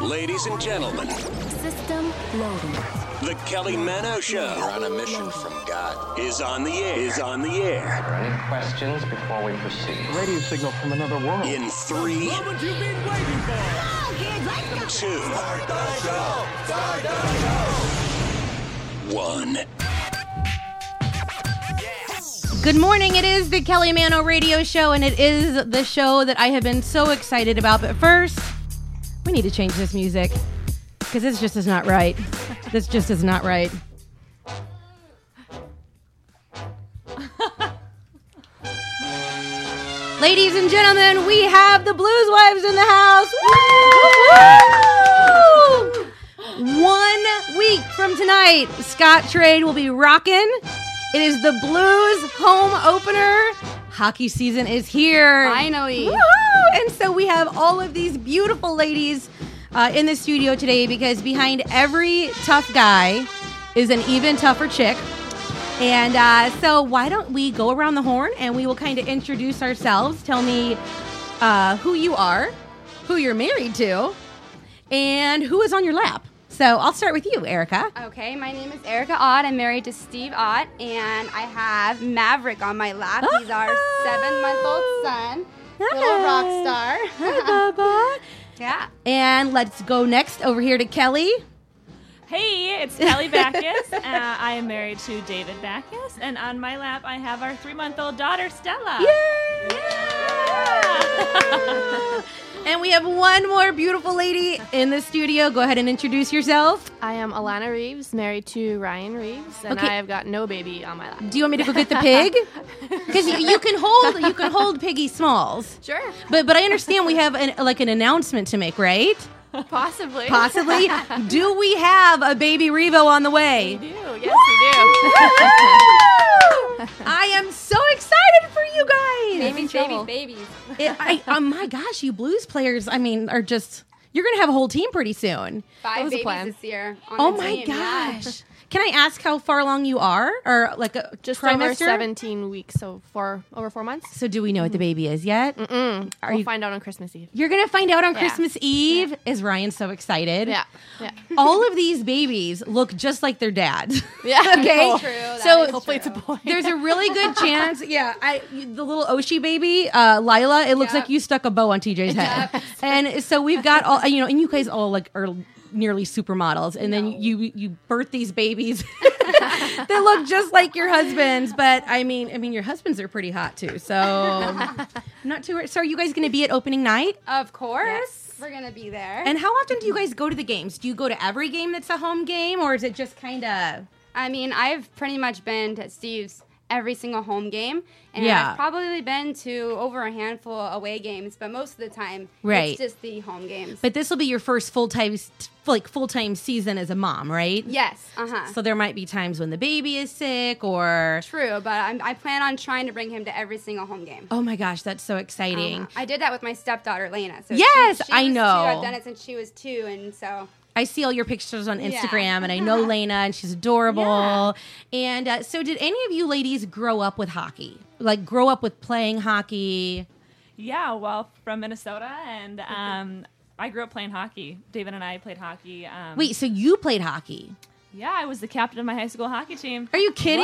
Ladies and gentlemen, System loading. the Kelly Mano Show. We're on a mission from God. Is on the air. Are there any questions before we proceed? Radio signal from another world. In 3, 2, 1. Good morning. It is the Kelly Mano Radio Show, and it is the show that I have been so excited about. But first, we need to change this music because this just is not right. This just is not right. Ladies and gentlemen, we have the Blues Wives in the house. Woo! 1 week from tonight, Scottrade will be rocking. It is the Blues home opener. Hockey season is here. Finally. Woo-hoo! And so we have all of these beautiful ladies in the studio today because behind every tough guy is an even tougher chick. And so why don't we go around the horn and we will kind of introduce ourselves. Tell me who you are, who you're married to, and who is on your lap. So I'll start with you, Erica. Okay, my name is Erica Ott. I'm married to Steve Ott, and I have Maverick on my lap. He's our 7-month-old son, little rock star. Hi, Bubba. Yeah. And let's go next over here to Kelly. Hey, it's Kelly Backus. I am married to David Backus, and on my lap I have our 3-month-old daughter, Stella. Yay! Yeah! And we have one more beautiful lady in the studio. Go ahead and introduce yourself. I am Alana Reeves, married to Ryan Reeves, and Okay. I have got no baby on my lap. Do you want me to go get the pig? Because you can hold Piggy Smalls. Sure. But I understand we have an announcement to make, right? Possibly. Possibly. Do we have a baby Revo on the way? We do. Yes, we I am so excited for you guys. Babies. My gosh, you blues players, are just, you're going to have a whole team pretty soon. 5 was the babies plan. this year on Oh the my team. Yeah. gosh. Can I ask how far along you are? Or like a Just trimester? over 17 weeks, so over 4 months. So do we know what the baby is yet? We'll you- find out on Christmas Eve. You're going to find out on Yeah. Christmas Eve. Is Ryan so excited? Yeah. All of these babies look just like their dads. Yeah. Okay. Cool. True. that So is Hopefully true. it's a boy. There's a really good chance. Yeah, the little Oshie baby, Lila. It looks Yep. like you stuck a bow on TJ's head. And so we've got all, and you guys all are nearly supermodels, and then you birth these babies that look just like your husbands. But I mean, your husbands are pretty hot too. So I'm not too. So are you guys going to be at opening night? Of course. Yes. We're going to be there. And how often do you guys go to the games? Do you go to every game that's a home game, or is it just kind of? I've pretty much been to Steve's every single home game, and Yeah. I've probably been to over a handful of away games, but most of the time, Right. it's just the home games. But this will be your first full-time season as a mom, right? Yes, So there might be times when the baby is sick or... True, but I plan on trying to bring him to every single home game. Oh my gosh, that's so exciting. I did that with my stepdaughter, Lena. So Yes, she I was know. 2. I've done it since she was 2, and so... I see all your pictures on Yeah. Instagram, and I know Lena, and she's adorable. And so did any of you ladies grow up with hockey? Like, grow up with playing hockey? Yeah, well, from Minnesota, and I grew up playing hockey. David and I played hockey. Wait, so you played hockey? Yeah, I was the captain of my high school hockey team. Are you kidding?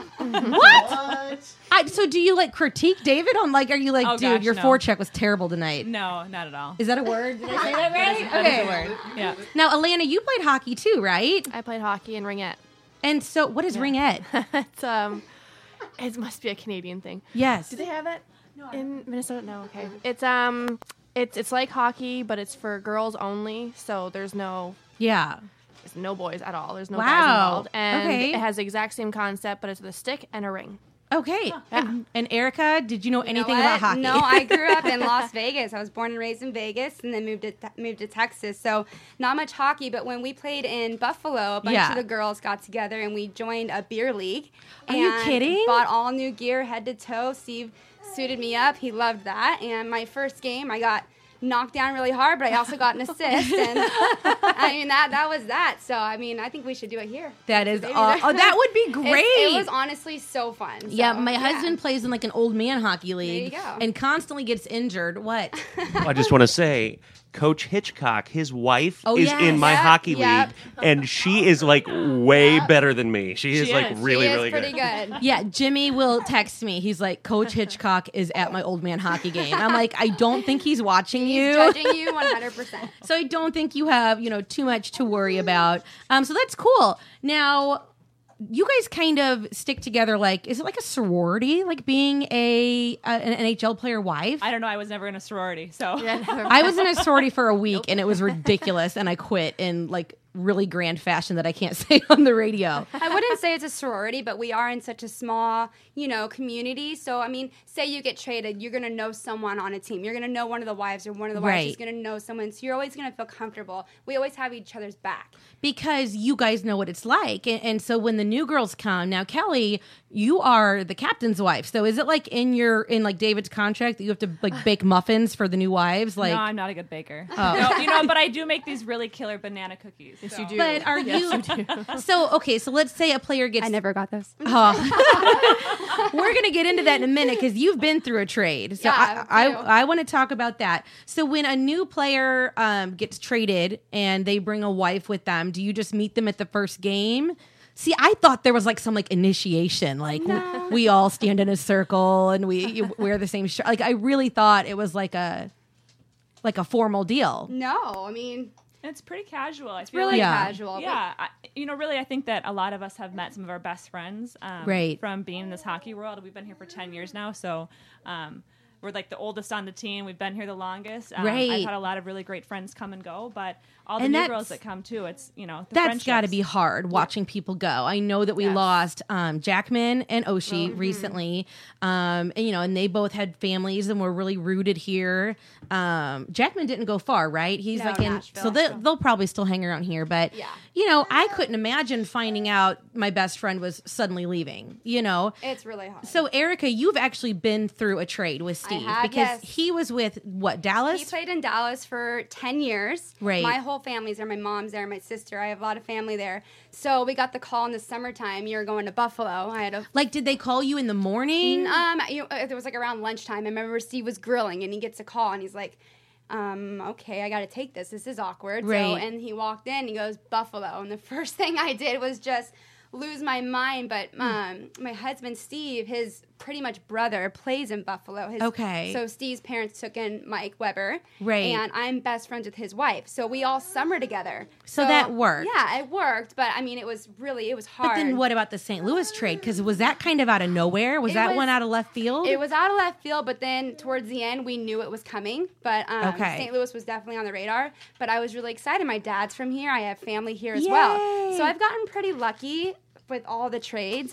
What? So do you, critique David on, are you Oh, dude, gosh, your no. forecheck was terrible tonight? No, not at all. Is that a word? Did I say that right? That is a word. Yeah. Now, Alana, you played hockey too, right? I played hockey in ringette. And so, what is ringette? It must be a Canadian thing. Yes. Do they have that in Minnesota? No. Okay. It's like hockey, but it's for girls only. So there's no boys at all. There's no guys Wow. involved, and Okay. it has the exact same concept, but it's with a stick and a ring. Okay. And Erica, did you know You know anything what? about hockey? No, I grew up in Las Vegas. I was born and raised in Vegas, and then moved to Texas. So not much hockey, but when we played in Buffalo, a bunch Yeah. of the girls got together and we joined a beer league. Are you and kidding? Bought all new gear, head to toe. Steve suited me up. He loved that. And my first game, I got knocked down really hard, but I also got an assist. And I mean, that was that. So, I mean, I think we should do it here. That is that would be great. It was honestly so fun. So, yeah, my husband plays in like an old man hockey league There you go. and constantly gets injured. What? I just want to say, Coach Hitchcock, his wife, is yes. in my Yep, hockey yep. league, and she is like way better than me. She is like is. really, She is really pretty good. good. Yeah, Jimmy will text me. He's like, Coach Hitchcock is at my old man hockey game. I'm like, I don't think he's watching you. Judging you 100%. So I don't think you have, too much to worry about. So that's cool. Now, you guys kind of stick together like, is it like a sorority, like being an NHL player wife? I don't know. I was never in a sorority, so I was in a sorority for a week and it was ridiculous and I quit in like really grand fashion that I can't say on the radio. I wouldn't say it's a sorority, but we are in such a small, community. So, I mean, say you get traded, you're going to know someone on a team. You're going to know one of the wives or one of the wives is going to know someone. So you're always going to feel comfortable. We always have each other's back. Because you guys know what it's like. And so when the new girls come, now Kelly, you are the captain's wife. So is it like in like David's contract that you have to like bake muffins for the new wives? Like, no, I'm not a good baker. No, but I do make these really killer banana cookies. Yes, you do. But are you? So okay, so let's say a player gets. I never got those. We're gonna get into that in a minute because you've been through a trade. So Yeah, I want to talk about that. So when a new player gets traded and they bring a wife with them, do you just meet them at the first game? See, I thought there was like some like initiation, like we all stand in a circle and we wear the same shirt. Like I really thought it was like a formal deal. No, I mean, It's pretty casual. It's really Yeah. casual. Yeah, really, I think that a lot of us have met some of our best friends Right. from being in this hockey world. We've been here for 10 years now, so we're like the oldest on the team. We've been here the longest. Right. I've had a lot of really great friends come and go, but all the And new that's- girls that come too, it's, the That's got to friendships. be hard watching people go. I know that we lost Jackman and Oshie recently, and they both had families and were really rooted here. Jackman didn't go far, right? He's No, like in, Nashville. so they'll probably still hang around here. But I couldn't imagine finding out my best friend was suddenly leaving. It's really hard. So Erica, you've actually been through a trade with Steve have, because yes. he was with Dallas. He played in Dallas for 10 years. Right. My whole family's there. My mom's there. My sister. I have a lot of family there. So we got the call in the summertime. You're going to Buffalo. I had a Like, did they call you in the morning? it was like around lunchtime. I remember Steve was grilling, and he gets a call, and he's like, okay, I got to take this. This is awkward. Right. So, and he walked in, he goes, Buffalo. And the first thing I did was just lose my mind. But my husband, Steve, his pretty much brother plays in Buffalo. Okay. So Steve's parents took in Mike Weber. Right. And I'm best friends with his wife. So we all summer together. So that worked. Yeah, it worked. But I mean, it was hard. But then what about the St. Louis trade? Because was that kind of out of nowhere? Was that one out of left field? It was out of left field, but then towards the end, we knew it was coming. But Okay. St. Louis was definitely on the radar. But I was really excited. My dad's from here. I have family here as well. Yay. So I've gotten pretty lucky with all the trades.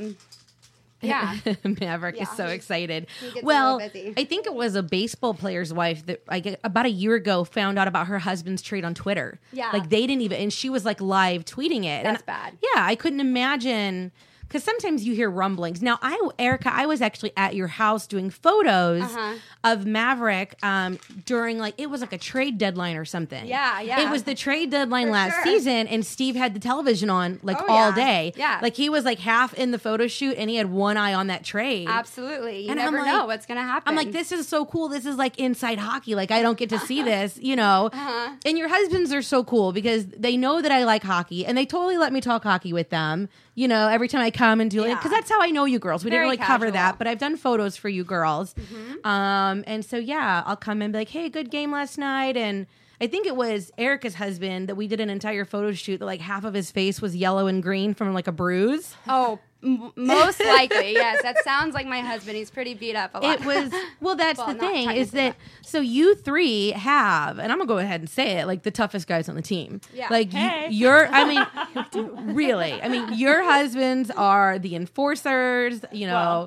Yeah. Maverick is Yeah, so excited. he gets a Well, little busy. I think it was a baseball player's wife that about a year ago found out about her husband's trade on Twitter. Yeah. Like they didn't even, and she was like live tweeting it. That's And bad. Yeah, I couldn't imagine. Because sometimes you hear rumblings. Now, Erica, I was actually at your house doing photos of Maverick during it was like a trade deadline or something. Yeah, yeah. It was the trade deadline For last sure. season, and Steve had the television on Oh, all yeah. day. Yeah. Like he was like half in the photo shoot, and he had one eye on that trade. Absolutely. You And I'm never like- know what's going to happen. I'm like, this is so cool. This is like inside hockey. Like I don't get to see this, And your husbands are so cool because they know that I like hockey, and they totally let me talk hockey with them. Every time I come and do it, because that's how I know you girls. We Very didn't really cover casual. that, but I've done photos for you girls. And so yeah, I'll come and be like, hey, good game last night, and I think it was Erica's husband that we did an entire photo shoot that like half of his face was yellow and green from like a bruise. Oh, most likely, yes. That sounds like my husband. He's pretty beat up a lot. It was that's Well, the not thing is technically, that so you three have, and I'm gonna go ahead and say it, like the toughest guys on the team. Yeah. Like Hey. you're, I mean, really, I mean, your husbands are the enforcers. Well, that's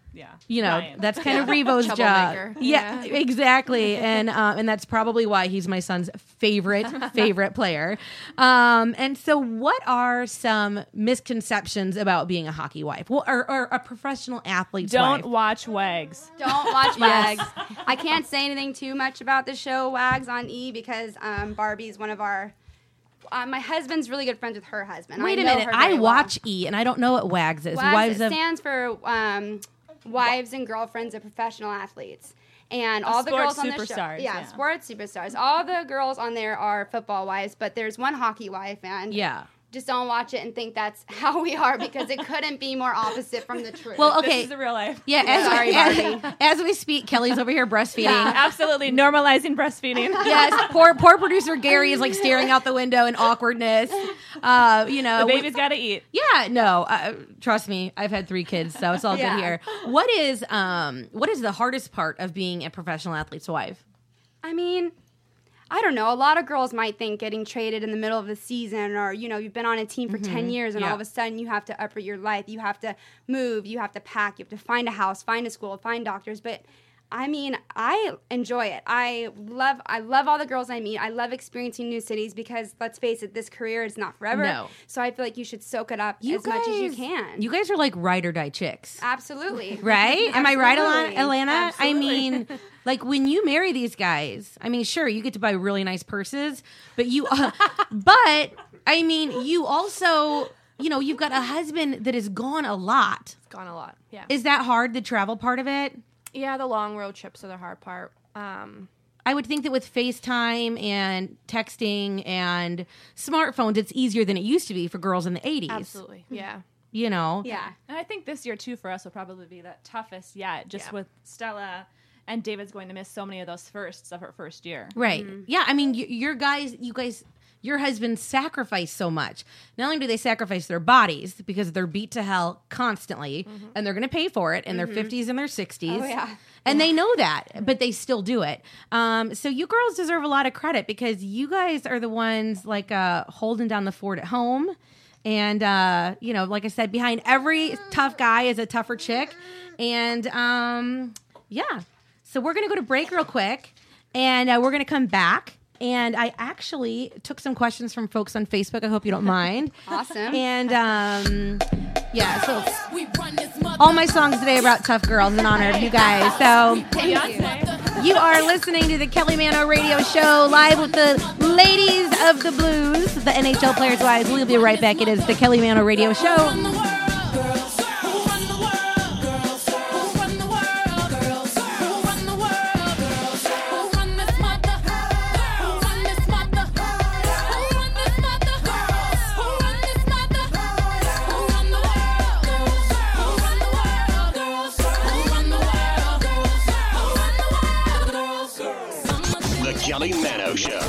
You know, Ryan. that's kind of Revo's job. Troublemaker. Yeah, exactly. And that's probably why he's my son's favorite player. And so what are some misconceptions about being a hockey wife? Well, or a professional athlete's Don't wife? watch Wags. Don't watch Wags. I can't say anything too much about the show Wags on E because Barbie's one of our. My husband's really good friends with her husband. Wait a know minute. her I very watch E, and I don't know what WAGS is. WAGS stands for Wives and Girlfriends of Professional Athletes. And all the girls on the show. Sports superstars. All the girls on there are football wives, but there's one hockey wife, and just don't watch it and think that's how we are because it couldn't be more opposite from the truth. Well, okay. This is the real life. Yeah, Sorry, Barbie. as we speak, Kelly's over here breastfeeding. Yeah, absolutely. Normalizing breastfeeding. Yes, poor producer Gary is like staring out the window in awkwardness. The baby's got to eat. Yeah, no, trust me, I've had 3 kids, so it's all good here. What is the hardest part of being a professional athlete's wife? I mean, I don't know. A lot of girls might think getting traded in the middle of the season or, you've been on a team for 10 years and all of a sudden you have to upgrade your life. You have to move. You have to pack. You have to find a house, find a school, find doctors. But, I mean, I enjoy it. I love all the girls I meet. I love experiencing new cities because, let's face it, this career is not forever. No. So I feel like you should soak it up as much as you can. You guys are like ride or die chicks. Absolutely. Right? Am I right, Alana? Absolutely. I mean, like when you marry these guys, I mean, sure, you get to buy really nice purses, but you also, you've got a husband that is gone a lot. It's gone a lot. Yeah. Is that hard, the travel part of it? Yeah, the long road trips are the hard part. I would think that with FaceTime and texting and smartphones, it's easier than it used to be for girls in the 80s. Absolutely. Yeah. Yeah. And I think this year, too, for us will probably be the toughest yet, just with Stella and David's going to miss so many of those firsts of her first year. Right. Mm-hmm. Yeah, I mean, you guys, your husbands sacrifice so much. Not only do they sacrifice their bodies because they're beat to hell constantly, and they're going to pay for it in their 50s and their 60s. Oh, yeah. And they know that, but they still do it. So you girls deserve a lot of credit because you guys are the ones like holding down the fort at home. And, like I said, behind every tough guy is a tougher chick. And, so we're going to go to break real quick, and we're going to come back. And I actually took some questions from folks on Facebook. I hope you don't mind. Awesome. And, so all my songs today are about tough girls in honor of you guys. So you are listening to the Kelly Mano Radio Show live with the ladies of the blues, the NHL Players' Wives. We'll be right back. It is the Kelly Mano Radio Show. Kelly Mano Show.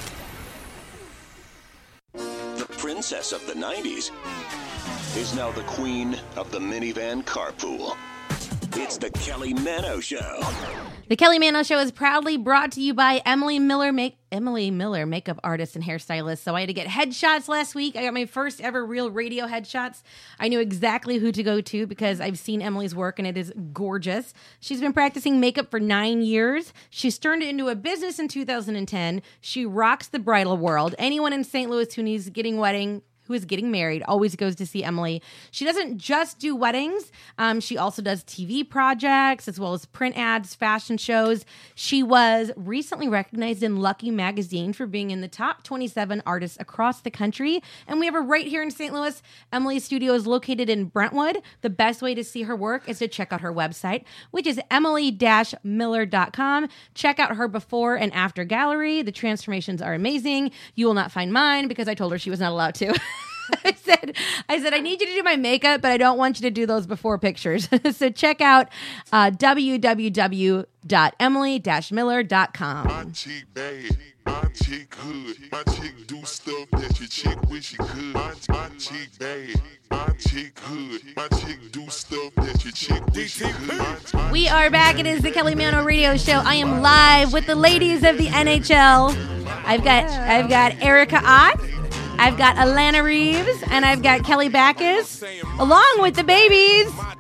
The princess of the 90s is now the queen of the minivan carpool. It's the Kelly Mano Show. The Kelly Mano Show is proudly brought to you by Emily Miller, makeup artist and hairstylist. So I had to get headshots last week. I got my first ever real radio headshots. I knew exactly who to go to because I've seen Emily's work and it is gorgeous. She's been practicing makeup for 9 years. She's turned it into a business in 2010. She rocks the bridal world. Anyone in St. Louis who is getting married always goes to see Emily. She doesn't just do weddings. She also does TV projects as well as print ads, fashion shows. She was recently recognized in Lucky Magazine for being in the top 27 artists across the country. And we have her right here in St. Louis. Emily's studio is located in Brentwood. The best way to see her work is to check out her website, which is emily-miller.com. Check out her before and after gallery. The transformations are amazing. You will not find mine because I told her she was not allowed to. I said, I need you to do my makeup, but I don't want you to do those before pictures. So check out www.emily-miller.com. My chick bad, my chick good, my chick do stuff that your chick wish she could. My chick bad, my chick good, my chick do stuff that your chick wish she could. We are back. It is the Kelly Mano Radio Show. I am live with the ladies of the NHL. I've got Erica Ott. I've got Alana Reeves, and I've got Kelly Backus, along with the babies,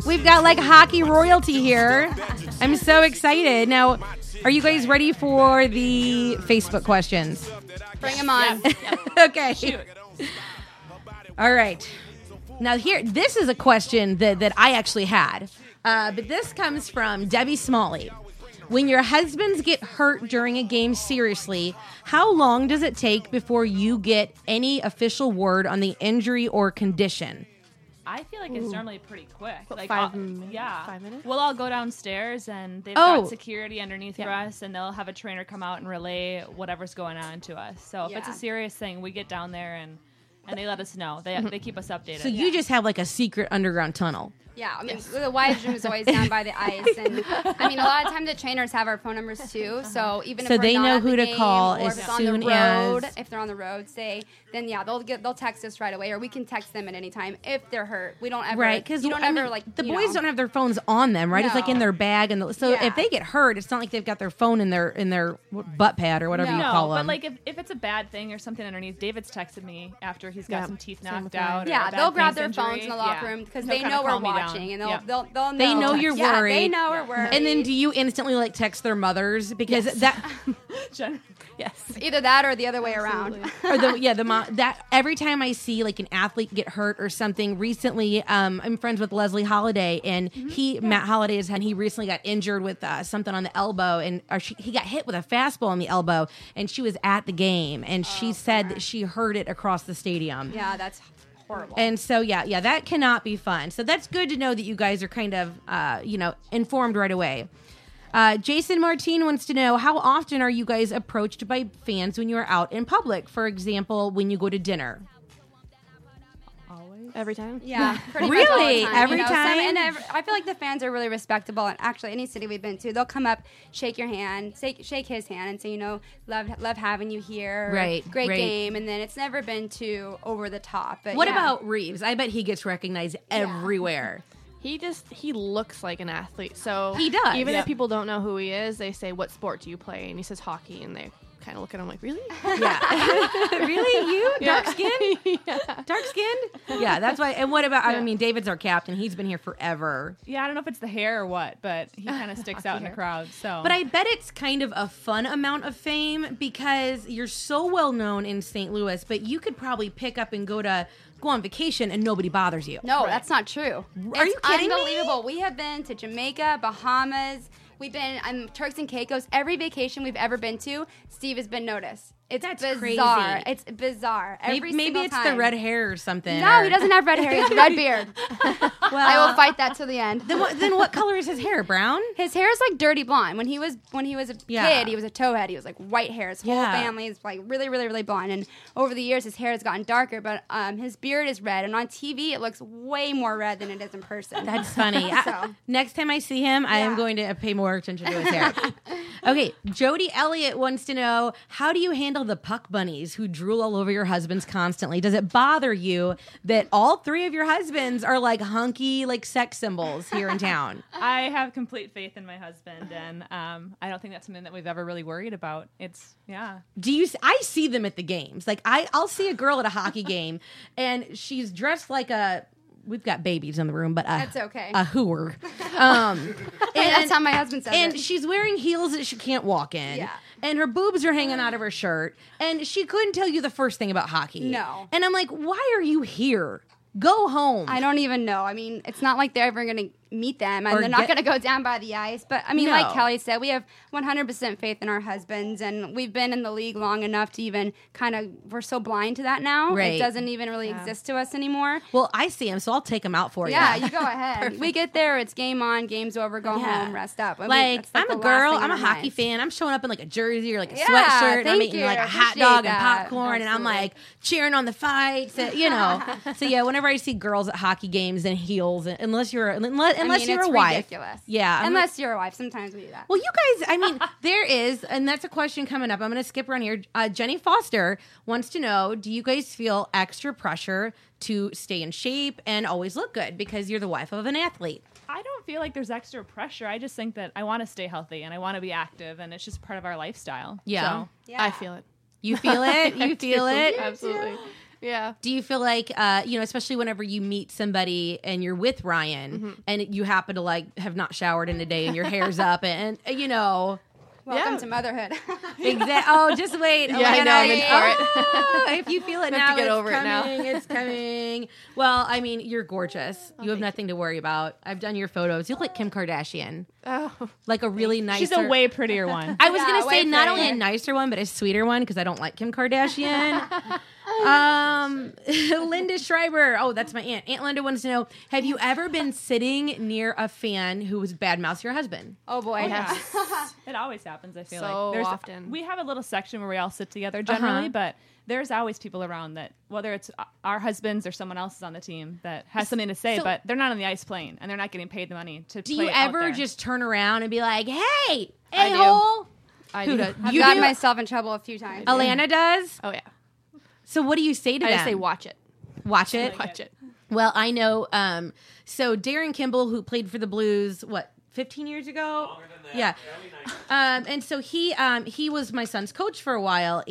We've got like hockey royalty here. I'm so excited. Now, are you guys ready for the Facebook questions? Bring them on. Okay. Shoot. All right. Now this is a question that I actually had. But this comes from Debbie Smalley. When your husbands get hurt during a game seriously, how long does it take before you get any official word on the injury or condition? I feel like it's normally pretty quick. Like 5 minutes? Yeah. 5 minutes? We'll all go downstairs and they've got security underneath for us, and they'll have a trainer come out and relay whatever's going on to us. So if it's a serious thing, we get down there and they let us know. They keep us updated. So you just have like a secret underground tunnel. Yeah, I mean, the wives' room is always down by the ice, and I mean, a lot of times the trainers have our phone numbers too. So even So if we're they not know at who the to game, call or as if it's on the soon road, as- if they're on the road, they'll text us right away, or we can text them at any time if they're hurt. We don't ever Because the boys don't have their phones on them, right? It's like in No. their bag, and so if they get hurt, it's not like they've got their phone in their butt pad or whatever you call them. but like if it's a bad thing or something underneath, David's texted me after he's got some teeth same knocked with out. Yeah, or a bad they'll grab face their injury. phones in the locker room because He'll they kinda know we're calm me down. watching, and Yeah. they'll know. They know you're Yeah, worried. they know we're worried. And then do you instantly like text their mothers because Yes. Either that or the other way around. or the mom that every time I see like an athlete get hurt or something recently, I'm friends with Leslie Holiday, and Matt Holiday he recently got injured with something on the elbow, and he got hit with a fastball on the elbow, and she was at the game, and she said that she heard it across the stadium. Yeah, that's horrible. And so that cannot be fun. So that's good to know that you guys are kind of informed right away. Jason Martin wants to know, how often are you guys approached by fans when you are out in public? For example, when you go to dinner. Every time? Yeah, pretty Really? much all the time. Every time? I feel like the fans are really respectable. And actually, any city we've been to, they'll come up, shake your hand, shake his hand, and say, love having you here. Right, Great right. game. And then it's never been too over the top. But What about Reeves? I bet he gets recognized everywhere. He looks like an athlete. So He does. Even Yep. if people don't know who he is, they say, "What sport do you play?" And he says hockey, and they kind of look at him like, "Really? Yeah. Really? You? Dark skinned? Yeah. Dark skinned? Yeah, that's why. And what about, I mean, David's our captain. He's been here forever. Yeah, I don't know if it's the hair or what, but he kind of sticks out in the crowd. So, But I bet it's kind of a fun amount of fame because you're so well known in St. Louis, but you could probably pick up and go on vacation and nobody bothers you. No, that's not true. Are you kidding me? Unbelievable. We have been to Jamaica, Bahamas. We've been Turks and Caicos. Every vacation we've ever been to, Steve has been noticed. It's bizarre. crazy. It's bizarre. Maybe single it's time. the red hair or something. No, he doesn't have red hair. He has a red beard. I will fight that to the end. Then what color is his hair? Brown? His hair is like dirty blonde. When he was a kid, he was a towhead. He was like white hair. His whole family is like really, really, really blonde. And over the years, his hair has gotten darker. But his beard is red, and on TV, it looks way more red than it is in person. That's funny. Next time I see him, I am going to pay more attention to his hair. Okay, Jody Elliott wants to know, how do you handle the puck bunnies who drool all over your husbands constantly? Does it bother you that all three of your husbands are like hunky, like sex symbols here in town? I have complete faith in my husband, and I don't think that's something that we've ever really worried about. I see them at the games. Like I'll see a girl at a hockey game, and she's dressed like we've got babies in the room, but that's okay. A hooer. And that's how my husband says and it. she's wearing heels that she can't walk in. Yeah. And her boobs are hanging out of her shirt. And she couldn't tell you the first thing about hockey. No. And I'm like, why are you here? Go home. I don't even know. I mean, it's not like they're ever going to meet them, and Or they're not going to go down by the ice. But, I mean, No. like Kelly said, we have 100% faith in our husbands, and we've been in the league long enough to even we're so blind to that now. Right. It doesn't even really exist to us anymore. Well, I see him, so I'll take him out for you. Yeah, you go ahead. We get there, it's game on, game's over, go home, rest up. I mean, Like, that's I'm the a last girl, thing I'm a on our hockey minds. fan. I'm showing up in like a jersey or like a Yeah, sweatshirt, and I'm thank eating you. like a hot Appreciate dog that. and popcorn, and I'm Absolutely. like cheering on the fights, you know. So yeah, whenever I see girls at hockey games in heels, unless you're I mean, you're it's a wife, ridiculous. yeah, Unless you're a wife, sometimes we do that. Well, you guys, I mean, there is, and that's a question coming up. I'm going to skip around here. Jenny Foster wants to know, do you guys feel extra pressure to stay in shape and always look good because you're the wife of an athlete? I don't feel like there's extra pressure. I just think that I want to stay healthy and I want to be active, and it's just part of our lifestyle. Yeah. So, I feel it. You feel it? You feel it? Absolutely. Yeah. Do you feel like, especially whenever you meet somebody and you're with Ryan and you happen to like have not showered in a day and your hair's up and Welcome to motherhood. Exactly. Oh, just wait. Yeah, I know. I'm in for it. If you feel it I now, have to get it's over it coming. now. It's coming. Well, I mean, you're gorgeous. You have nothing to worry about. I've done your photos. You look like Kim Kardashian. Oh. Like a really nice. She's a way prettier one. I was going to say way not only a prettier. nicer one, but a sweeter one because I don't like Kim Kardashian. Linda Schreiber. Oh, that's my aunt. Aunt Linda wants to know, have you ever been sitting near a fan who was badmouth your husband? Oh boy. It always happens, I feel So like. often. We have a little section where we all sit together generally, but there's always people around that, whether it's our husbands or someone else is on the team that has something to say, but they're not on the ice playing and they're not getting paid the money to Do play you out ever there. just turn around and be like, hey, I do. a-hole? I Who do. does? I've You gotten do? myself in trouble a few times. Alana does? Oh, yeah. So what do you say to I them? just say watch it. Watch it? Watch it. Well, I know. So Darren Kimball, who played for the Blues, 15 years ago? Longer than that. Yeah. And so he was my son's coach for a while,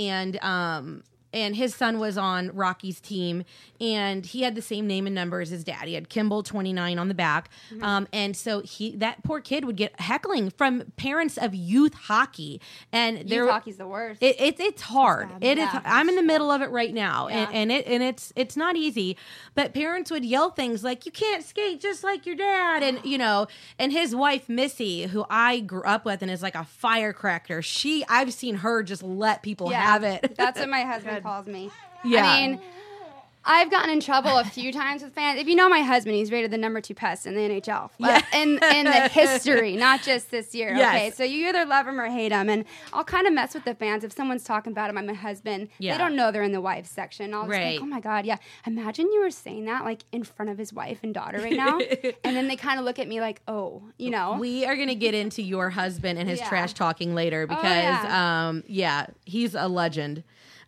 and his son was on Rocky's team, and he had the same name and number as his dad. He had Kimball 29 on the back, and so that poor kid would get heckling from parents of youth hockey, and Youth hockey's the worst. It's hard. It is. Yeah. I'm in the middle of it right now, Yeah. and it's not easy. But parents would yell things like, "You can't skate just like your dad," and and his wife Missy, who I grew up with and is like a firecracker. I've seen her just let people have it. That's what my husband calls me. Yeah. I mean, I've gotten in trouble a few times with fans. If you know my husband, he's rated the number 2 pest in the NHL. In the history, not just this year. Yes. Okay, so you either love him or hate him. And I'll kind of mess with the fans. If someone's talking about him, I'm my husband. Yeah. They don't know they're in the wives section. I'll just Right. think, oh my God, yeah. Imagine you were saying that like in front of his wife and daughter right now. And then they kind of look at me like, oh, We are going to get into your husband and his Yeah. trash talking later because, yeah. he's a legend.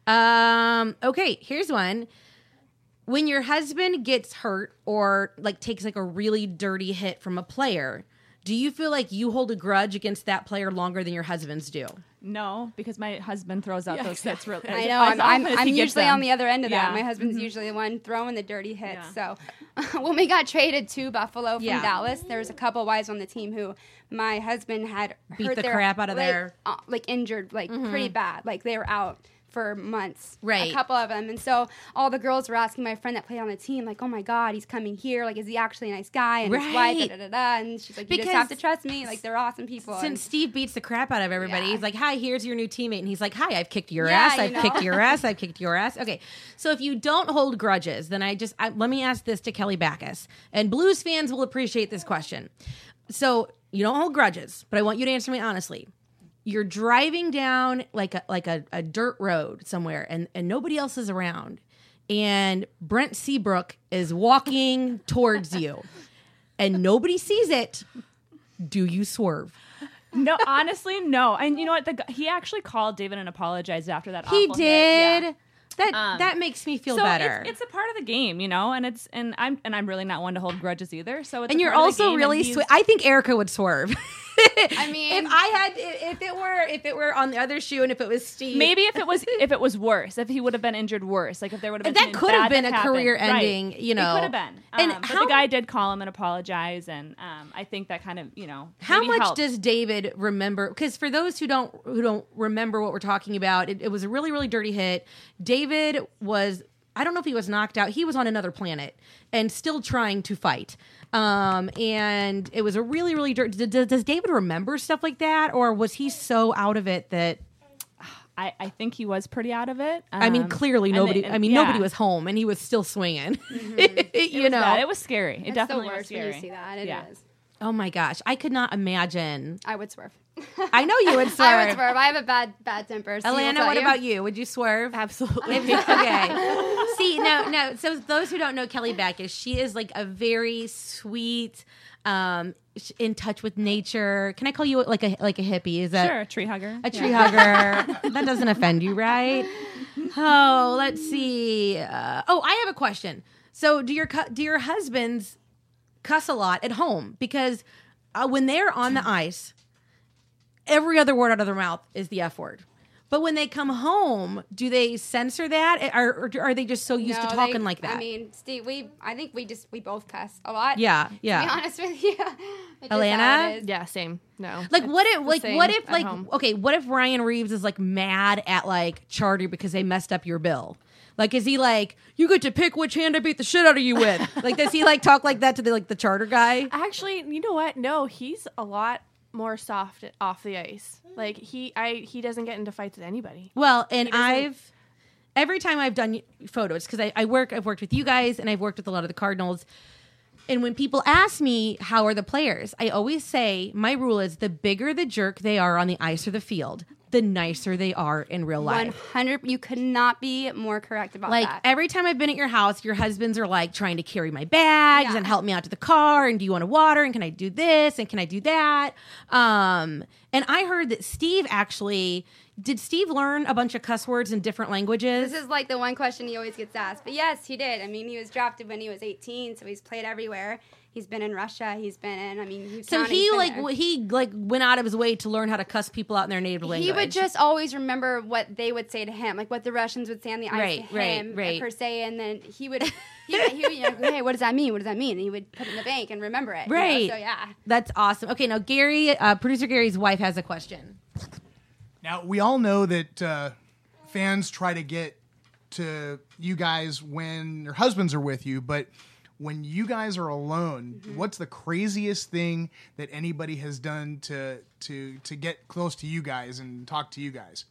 Okay, here's one. When your husband gets hurt or like takes like a really dirty hit from a player, do you feel like you hold a grudge against that player longer than your husbands do? No, because my husband throws out those hits really. I know. as often as I'm he gets usually them. on the other end of that. Yeah. My husband's usually the one throwing the dirty hits. So when we got traded to Buffalo from Dallas, there was a couple wives on the team who my husband had Beat hurt the their, crap out of their- like injured, like pretty bad. Like they were out for months. Right. A couple of them. And so all the girls were asking my friend that played on the team, like, oh my God, he's coming here. Like, is he actually a nice guy? And his wife, da-da-da-da. And she's like, you just have to trust me. Like, they're awesome people. Since Steve beats the crap out of everybody, Yeah. he's like, hi, here's your new teammate. And he's like, hi, I've kicked your Yeah, ass. you I've know. kicked your ass. I've kicked your ass. Okay. So if you don't hold grudges, then let me ask this to Kelly Backus. And Blues fans will appreciate this question. So you don't hold grudges, but I want you to answer me honestly. You're driving down like a dirt road somewhere and nobody else is around. And Brent Seabrook is walking towards you and nobody sees it. Do you swerve? No, honestly, no. And you know what? He actually called David and apologized after that. He awful did. Hit. Yeah. That makes me feel so better. It's a part of the game, and I'm really not one to hold grudges either. So it's and a you're part of the also game, really and he's- sweet. I think Erica would swerve. I mean, if it were on the other shoe, and if it was Steve, Maybe if it was worse, if he would have been injured worse, like if there would have been That something could have bad been that a happened. career-ending, Right. you know. It could have been. And But how- the guy did call him and apologize, and I think that kind of How maybe much helped. does David remember? Because for those who don't remember what we're talking about, it was a really, really dirty hit. David was, I don't know if he was knocked out. He was on another planet and still trying to fight. And it was a really, really dirty. Does David remember stuff like that, or was he so out of it that? I think he was pretty out of it. I mean, clearly nobody. Nobody was home, and he was still swinging. It was bad. It was scary. It it's definitely the was worst when scary. you see that. It is. Oh my gosh, I could not imagine. I would swerve. I know you would swerve. I would swerve. I have a bad temper. So Alana, what about you? Would you swerve? Absolutely. Okay. See, no. So those who don't know Kelly Backus, she is like a very sweet, in touch with nature. Can I call you like a hippie? Is that Sure, a tree hugger. a tree hugger? That doesn't offend you, right? Oh, let's see. I have a question. So, do your husbands cuss a lot at home? Because when they're on the ice, every other word out of their mouth is the F word. But when they come home, do they censor that, or are they just so used to talking like that? I mean, Steve, I think we both cuss a lot. Yeah. To be honest with you, Alana? Yeah, same. No. Like what if Ryan Reeves is like mad at like Charter because they messed up your bill? Like, is he like, you get to pick which hand I beat the shit out of you with? Like, does he like talk like that to the Charter guy? Actually, you know what? No, he's a lot more soft off the ice. Like he doesn't get into fights with anybody. Well, and every time I've done photos, because I've worked with you guys and I've worked with a lot of the Cardinals. And when people ask me, how are the players? I always say, my rule is the bigger the jerk they are on the ice or the field, the nicer they are in real life. 100. You could not be more correct about that. Like, every time I've been at your house, your husbands are like trying to carry my bags and help me out to the car. And do you want a water? And can I do this? And can I do that? And I heard that Steve actually... Did Steve learn a bunch of cuss words in different languages? This is like the one question he always gets asked. But yes, he did. I mean, he was drafted when he was 18, so he's played everywhere. He's been in Russia. He's been in. I mean, he went out of his way to learn how to cuss people out in their native language. He would just always remember what they would say to him, like what the Russians would say on the ice to him per se, and then he would, hey, what does that mean? What does that mean? And he would put it in the bank and remember it. Right. You know? So yeah, that's awesome. Okay, now Gary, producer Gary's wife has a question. Now, we all know that fans try to get to you guys when your husbands are with you, but when you guys are alone, what's the craziest thing that anybody has done to get close to you guys and talk to you guys?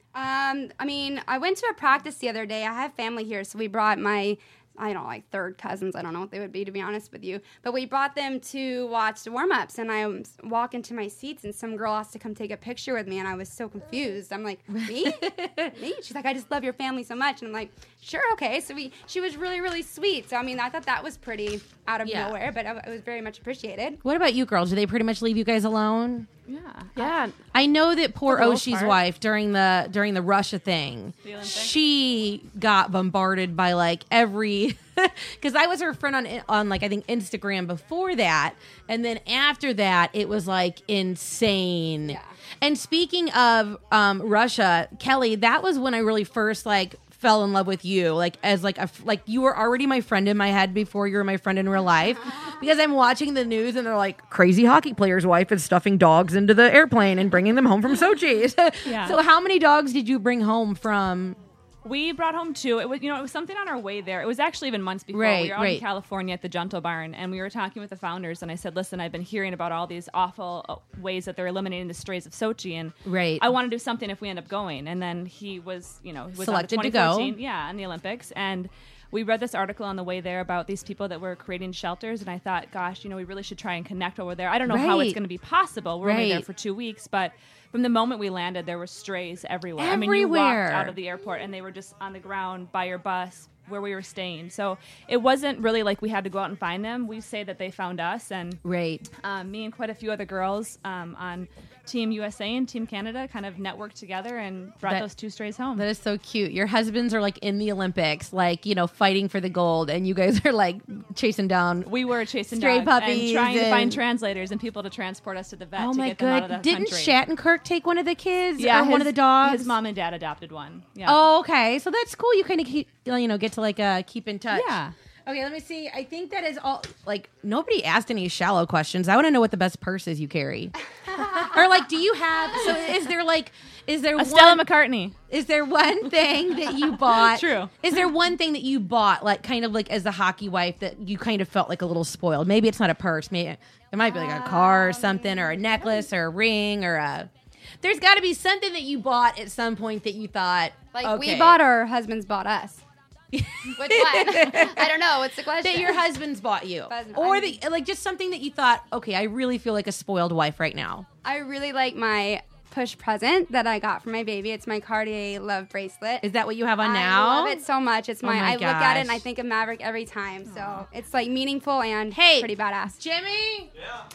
I mean, I went to a practice the other day. I have family here, so we brought my... like third cousins. I don't know what they would be, to be honest with you. But we brought them to watch the warm-ups, and I walk into my seats, and some girl asked to come take a picture with me, and I was so confused. I'm like, me? Me? She's like, I just love your family so much. And I'm like, sure, okay. So she was really, really sweet. So, I mean, I thought that was pretty out of nowhere, but it was very much appreciated. What about you girls? Do they pretty much leave you guys alone? Yeah. I know that poor Oshie's wife during the Russia thing, she got bombarded by like every because I was her friend on like I think Instagram before that, and then after that it was like insane. Yeah. And speaking of Russia, Kelly, that was when I really first like fell in love with you, like as like you were already my friend in my head before you were my friend in real life, because I'm watching the news and they're like, crazy hockey player's wife is stuffing dogs into the airplane and bringing them home from Sochi. Yeah. So how many dogs did you bring home from? We brought home 2. It was something on our way there. It was actually even months before. We were out in California at the Junto Barn, and we were talking with the founders, and I said, listen, I've been hearing about all these awful ways that they're eliminating the strays of Sochi, and I want to do something if we end up going. And then he was selected to go. Yeah, in the Olympics. And we read this article on the way there about these people that were creating shelters, and I thought, gosh, we really should try and connect over there. I don't know how it's going to be possible. We're only there for 2 weeks, but from the moment we landed, there were strays everywhere. I mean, you walked out of the airport, and they were just on the ground by your bus where we were staying. So it wasn't really like we had to go out and find them. We say that they found us, and me and quite a few other girls on Team USA and Team Canada kind of networked together and brought those 2 strays home. That is so cute. Your husbands are like in the Olympics, like, fighting for the gold, and you guys are like chasing down. We were chasing stray down puppies and trying to find translators and people to transport us to the vet to get them out of the Didn't country. Shattenkirk take one of the kids? Yeah, or one of the dogs? His mom and dad adopted one. Yeah. Oh, okay. So that's cool. You kind of keep, get to like keep in touch. Yeah. Okay, let me see. I think that is all. Like, nobody asked any shallow questions. I want to know what the best purse is you carry. Or like, do you have? So is there a Stella McCartney? Is there one thing that you bought? True. Is there one thing that you bought, like kind of like as a hockey wife, that you kind of felt like a little spoiled? Maybe it's not a purse. Maybe it might be like a car or something, or a necklace, or a ring, or a. There's got to be something that you bought at some point that you thought, like, okay. We bought, or our husbands bought us. Which one? I don't know. What's the question? That your husband's bought you, or just something that you thought, okay, I really feel like a spoiled wife right now. I really like my push present that I got for my baby. It's my Cartier Love bracelet. Is that what you have on now? I love it so much. It's I look at it and I think of Maverick every time. So it's like meaningful and pretty badass. Jimmy,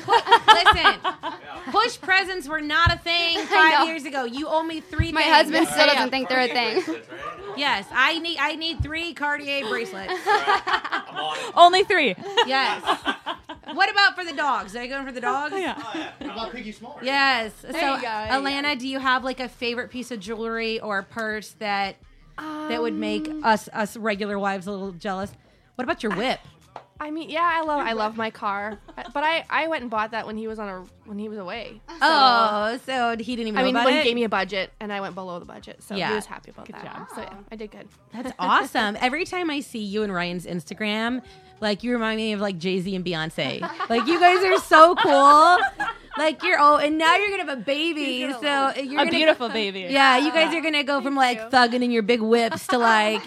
listen, push presents were not a thing 5 years ago. You owe me 3 things. My husband still doesn't think they're a thing. Yes, I need 3 Cartier bracelets. Only 3. Yes. What about for the dogs? Are you going for the dogs? Yeah. How about Piggy Small? Yes. So, you go, there you Alana, do you have like a favorite piece of jewelry or purse that would make us regular wives a little jealous? What about your whip? I mean, yeah, I love my car, but I went and bought that when he was away. So he didn't even know I mean, about when it? he gave me a budget, and I went below the budget, so Yeah. he was happy about Good that. job. So yeah, I did good. That's awesome. Every time I see you and Ryan's Instagram, like you remind me of like Jay-Z and Beyonce. Like you guys are so cool. Like and now you're gonna have a baby. So you're A beautiful baby. Yeah, you guys are gonna go from like thugging in your big whips to like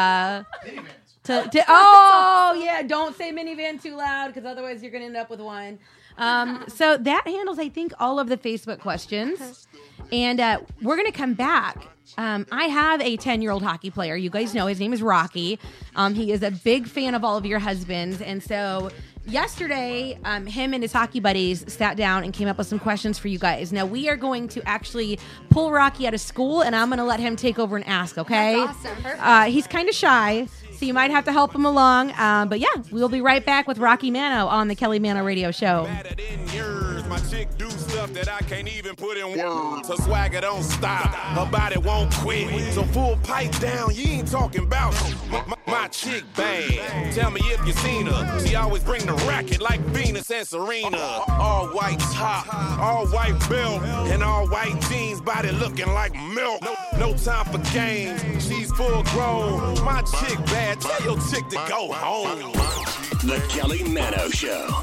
don't say minivan too loud because otherwise you're gonna end up with one. So that handles, I think, all of the Facebook questions. And we're going to come back. I have a 10-year-old hockey player. You guys know his name is Rocky. He is a big fan of all of your husbands. And so yesterday, him and his hockey buddies sat down and came up with some questions for you guys. Now, we are going to actually pull Rocky out of school, and I'm going to let him take over and ask, okay? That's awesome. Perfect. He's kind of shy, so you might have to help him along. But yeah, we'll be right back with Rocky Mano on the Kelly Mano Radio Show. My chick do stuff that I can't even put in words. Her swagger don't stop, her body won't quit. So full pipe down, you ain't talking about my chick bad. Tell me if you seen her. She always bring the racket like Venus and Serena. All white top, all white belt, and all white jeans, body looking like milk. No time for games, she's full grown. My chick bad, tell your chick to go home. The Kelly Mano Show.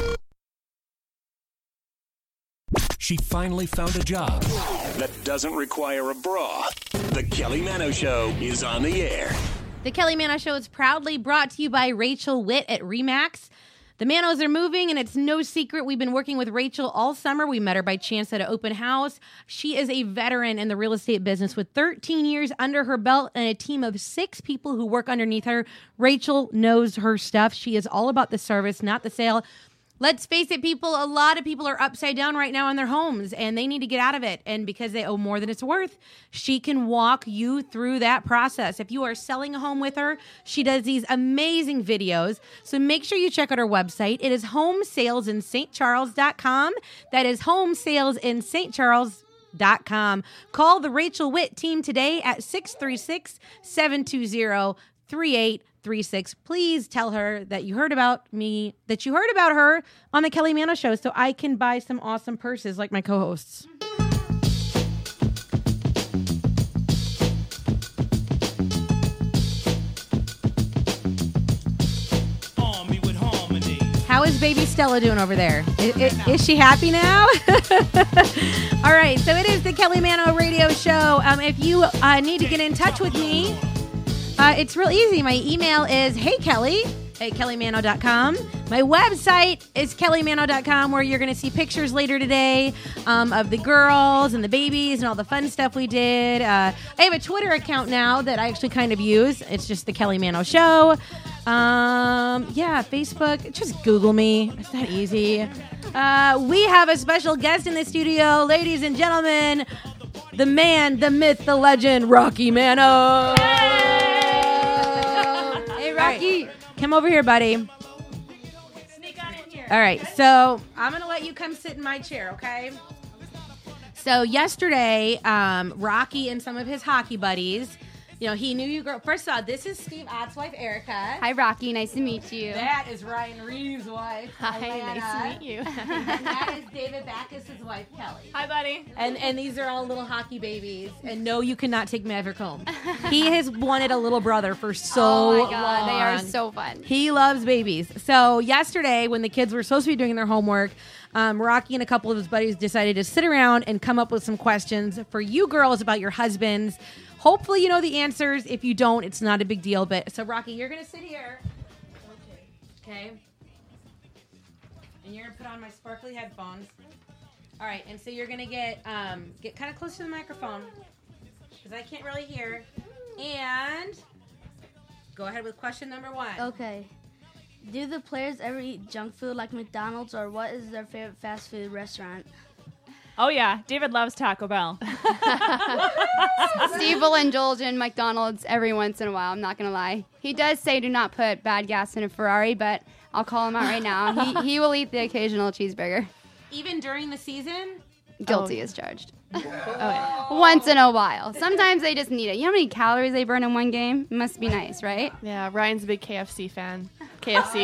She finally found a job that doesn't require a bra. The Kelly Mano Show is on the air. The Kelly Mano Show is proudly brought to you by Rachel Witt at Remax. The Manos are moving, and it's no secret. We've been working with Rachel all summer. We met her by chance at an open house. She is a veteran in the real estate business with 13 years under her belt and a team of 6 people who work underneath her. Rachel knows her stuff. She is all about the service, not the sale. Let's face it, people, a lot of people are upside down right now in their homes, and they need to get out of it. And because they owe more than it's worth, she can walk you through that process. If you are selling a home with her, she does these amazing videos. So make sure you check out her website. It is homesalesinstcharles.com. That is homesalesinstcharles.com. Call the Rachel Witt team today at 636-720-3836. Please tell her that you heard about me, that you heard about her on the Kelly Mano Show, so I can buy some awesome purses like my co-hosts. How is baby Stella doing over there? Is she happy now? All right, so it is the Kelly Mano Radio Show. If you need to get in touch with me, it's real easy. My email is heykelly@kellymano.com. My website is kellymano.com, where you're going to see pictures later today of the girls and the babies and all the fun stuff we did. I have a Twitter account now that I actually kind of use. It's just the Kelly Mano Show. Facebook. Just Google me. It's that easy. We have a special guest in the studio, ladies and gentlemen. The man, the myth, the legend, Rocky Mano. Hey, Rocky. Right. Come over here, buddy. Sneak on in here. All right, so I'm going to let you come sit in my chair, okay? So yesterday, Rocky and some of his hockey buddies, he knew you girl. First of all, this is Steve Ott's wife, Erica. Hi, Rocky. Nice to meet you. That is Ryan Reeves' wife. Hi, Alana. nice to meet you. And that is David Backus' wife, Kelly. Hi, buddy. And these are all little hockey babies. And no, you cannot take Maverick home. He has wanted a little brother for so long. Oh, my God. They are so fun. He loves babies. So yesterday, when the kids were supposed to be doing their homework, Rocky and a couple of his buddies decided to sit around and come up with some questions for you girls about your husbands. Hopefully you know the answers. If you don't, it's not a big deal. But so, Rocky, you're going to sit here. Okay. And you're going to put on my sparkly headphones. All right. And so you're going to get kind of close to the microphone because I can't really hear. And go ahead with question number 1. Okay. Do the players ever eat junk food like McDonald's, or what is their favorite fast food restaurant? Oh, yeah. David loves Taco Bell. Steve will indulge in McDonald's every once in a while. I'm not going to lie. He does say do not put bad gas in a Ferrari, but I'll call him out right now. He will eat the occasional cheeseburger. Even during the season? Guilty as charged. Once in a while. Sometimes they just need it. You know how many calories they burn in one game? It must be nice, right? Yeah, Ryan's a big KFC fan. KFC.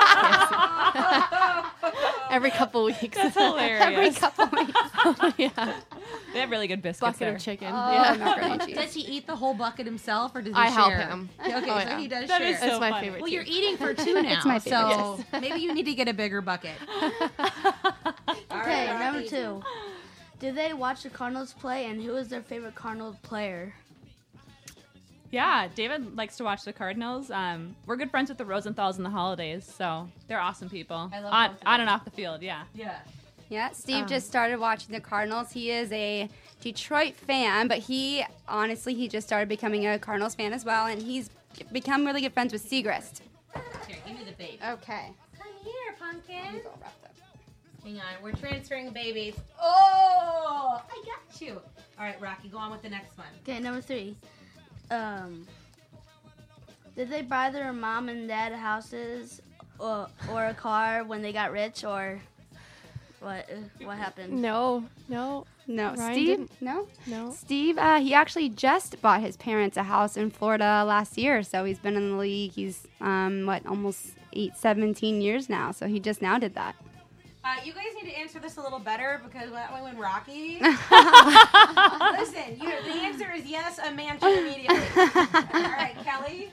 Every couple weeks. That's hilarious. Every couple weeks. Yeah. They have really good biscuits Bucket there. of chicken. Yeah, macaroni and cheese. Does he eat the whole bucket himself, or does he I share? help him. Okay, Oh, so yeah. he does That share. is so That's my funny. favorite. Well, too. you're eating for two now, It's my favorite, so maybe you need to get a bigger bucket. Okay, number 2. Do they watch the Cardinals play, and who is their favorite Cardinals player? Yeah, David likes to watch the Cardinals. We're good friends with the Rosenthals and the Holidays, so they're awesome people. I love on, both of on and off the field, yeah. Yeah. Yeah, Steve just started watching the Cardinals. He is a Detroit fan, but he just started becoming a Cardinals fan as well, and he's become really good friends with Segrist. Here, give me the baby. Okay. Come here, pumpkin. He's all wrapped up. Hang on, we're transferring babies. Oh, I got you. All right, Rocky, go on with the next one. Okay, number 3. Did they buy their mom and dad houses or a car when they got rich, or what happened? No. No, Ryan Steve? didn't. No? No. Steve, he actually just bought his parents a house in Florida last year, so he's been in the league. He's, almost 17 years now, so he just now did that. You guys need to answer this a little better, because that way when Rocky... Listen, the answer is yes, a mansion immediately. All right, Kelly?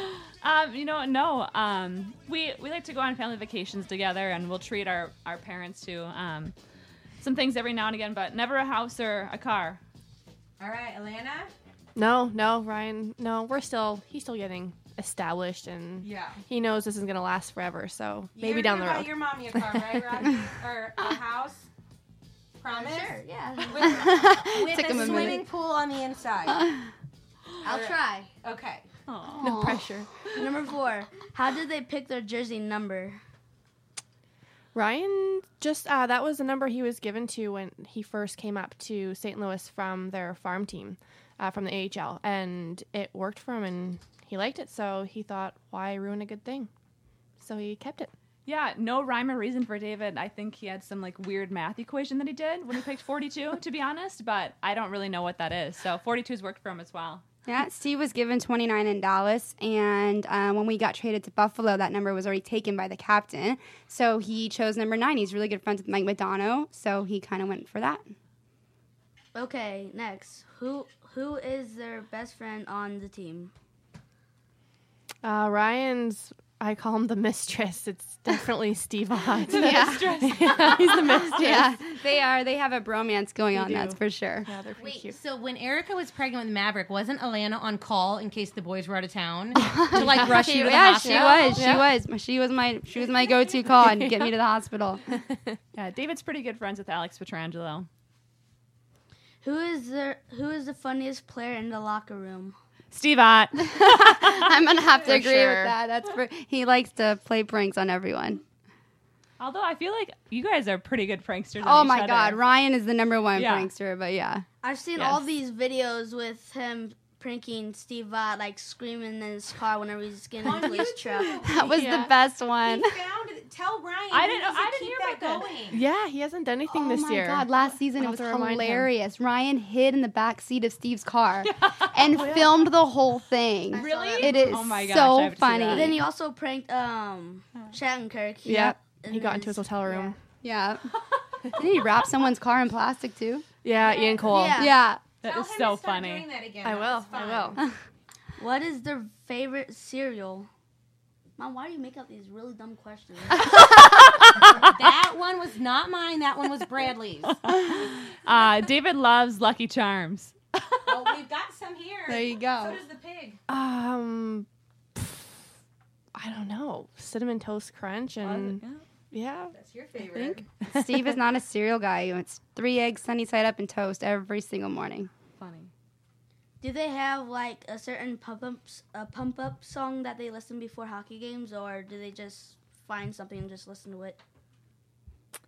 No. We like to go on family vacations together, and we'll treat our parents to some things every now and again, but never a house or a car. All right, Alana? No, Ryan. No, he's still getting established, and he knows this isn't going to last forever, so maybe down the road. You're going to buy your mommy a car, right, Rocky? Or a house? Promise? Sure, yeah. With Took him a a swimming minute. pool on the inside. I'll try. Okay. No pressure. Number 4. How did they pick their jersey number? Ryan just that was the number he was given to when he first came up to St. Louis from their farm team, from the AHL, and it worked for him, and he liked it, so he thought, why ruin a good thing? So he kept it. Yeah, no rhyme or reason for David. I think he had some weird math equation that he did when he picked 42, to be honest, but I don't really know what that is. So 42's worked for him as well. Yeah, Steve was given 29 in Dallas, and when we got traded to Buffalo, that number was already taken by the captain. So he chose number 9. He's really good friends with Mike Modano, so he kind of went for that. Okay, next. Who is their best friend on the team? Ryan's, I call him the mistress. It's definitely Steve Ott. Yeah. He's the mistress. Yeah, they have a bromance going on, do. that's for sure. Yeah, they're pretty cute. So when Erica was pregnant with Maverick, wasn't Alana on call in case the boys were out of town to rush you to the hospital? She was my go-to call and get me to the hospital. Yeah, David's pretty good friends with Alex Petrangelo. Who is the funniest player in the locker room? Steve Ott. I'm gonna have to agree sure. with that. He likes to play pranks on everyone. Although I feel like you guys are pretty good pranksters. Oh on each my other. God, Ryan is the number 1 Yeah. prankster, but yeah. I've seen Yes. all these videos with him pranking Steve Ott, screaming in his car whenever he's getting into his truck. That was the best one. Tell Ryan. I didn't keep hear that about going. Yeah, he hasn't done anything this year. Oh my God, last season it I'll was have to remind him. hilarious. Ryan hid in the back seat of Steve's car and filmed the whole thing. Really? It is Oh my gosh, I so have to see funny. that. Then he also pranked Shattenkirk. Yep. And He got then into his hotel room. Yeah. Didn't he wrap someone's car in plastic too? Yeah, Ian Cole. Yeah. Yeah. That Tell is him so to start funny. doing that again. I That will. was fun. I will. What is their favorite cereal? Mom, why do you make up these really dumb questions? That one was not mine. That one was Bradley's. David loves Lucky Charms. Oh, we've got some here. There you go. So does the pig. I don't know. Cinnamon Toast Crunch and yeah. That's your favorite. Steve is not a cereal guy. It's 3 eggs sunny side up and toast every single morning. Funny. Do they have a certain pump up song that they listen before hockey games, or do they just find something and just listen to it?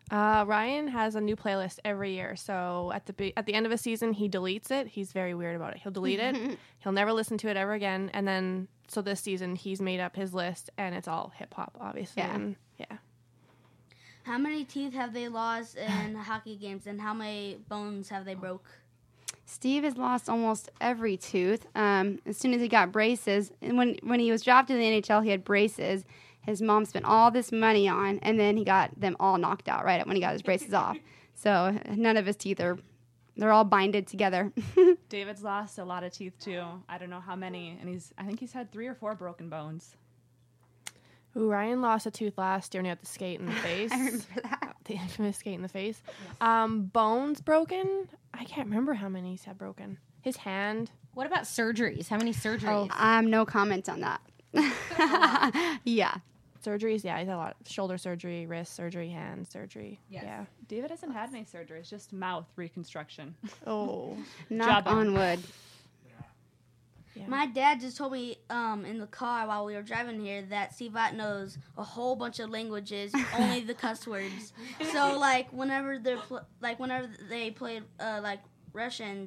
Ryan has a new playlist every year. So at the end of a season, he deletes it. He's very weird about it. He'll delete it. He'll never listen to it ever again. And then, so this season, he's made up his list, and it's all hip hop, obviously. Yeah. And, yeah. How many teeth have they lost in hockey games, and how many bones have they broke? Steve has lost almost every tooth. As soon as he got braces, and when he was drafted in the NHL, he had braces. His mom spent all this money on, and then he got them all knocked out right when he got his braces off. So none of his teeth they're all binded together. David's lost a lot of teeth too. I don't know how many, and I think he's had 3 or 4 broken bones. Ooh, Ryan lost a tooth last year when he had the skate in the face. I remember that. The infamous skate in the face. Yes. Bones broken. I can't remember how many he's had broken. His hand. What about surgeries? How many surgeries? No comment on that. Yeah. Surgeries, yeah, he's had a lot. Shoulder surgery, wrist surgery, hand surgery. Yes. Yeah. David hasn't had any surgeries, just mouth reconstruction. Oh. Knock on wood. Yeah. My dad just told me in the car while we were driving here that Steve Ott knows a whole bunch of languages, only the cuss words. So like whenever they played like Russian,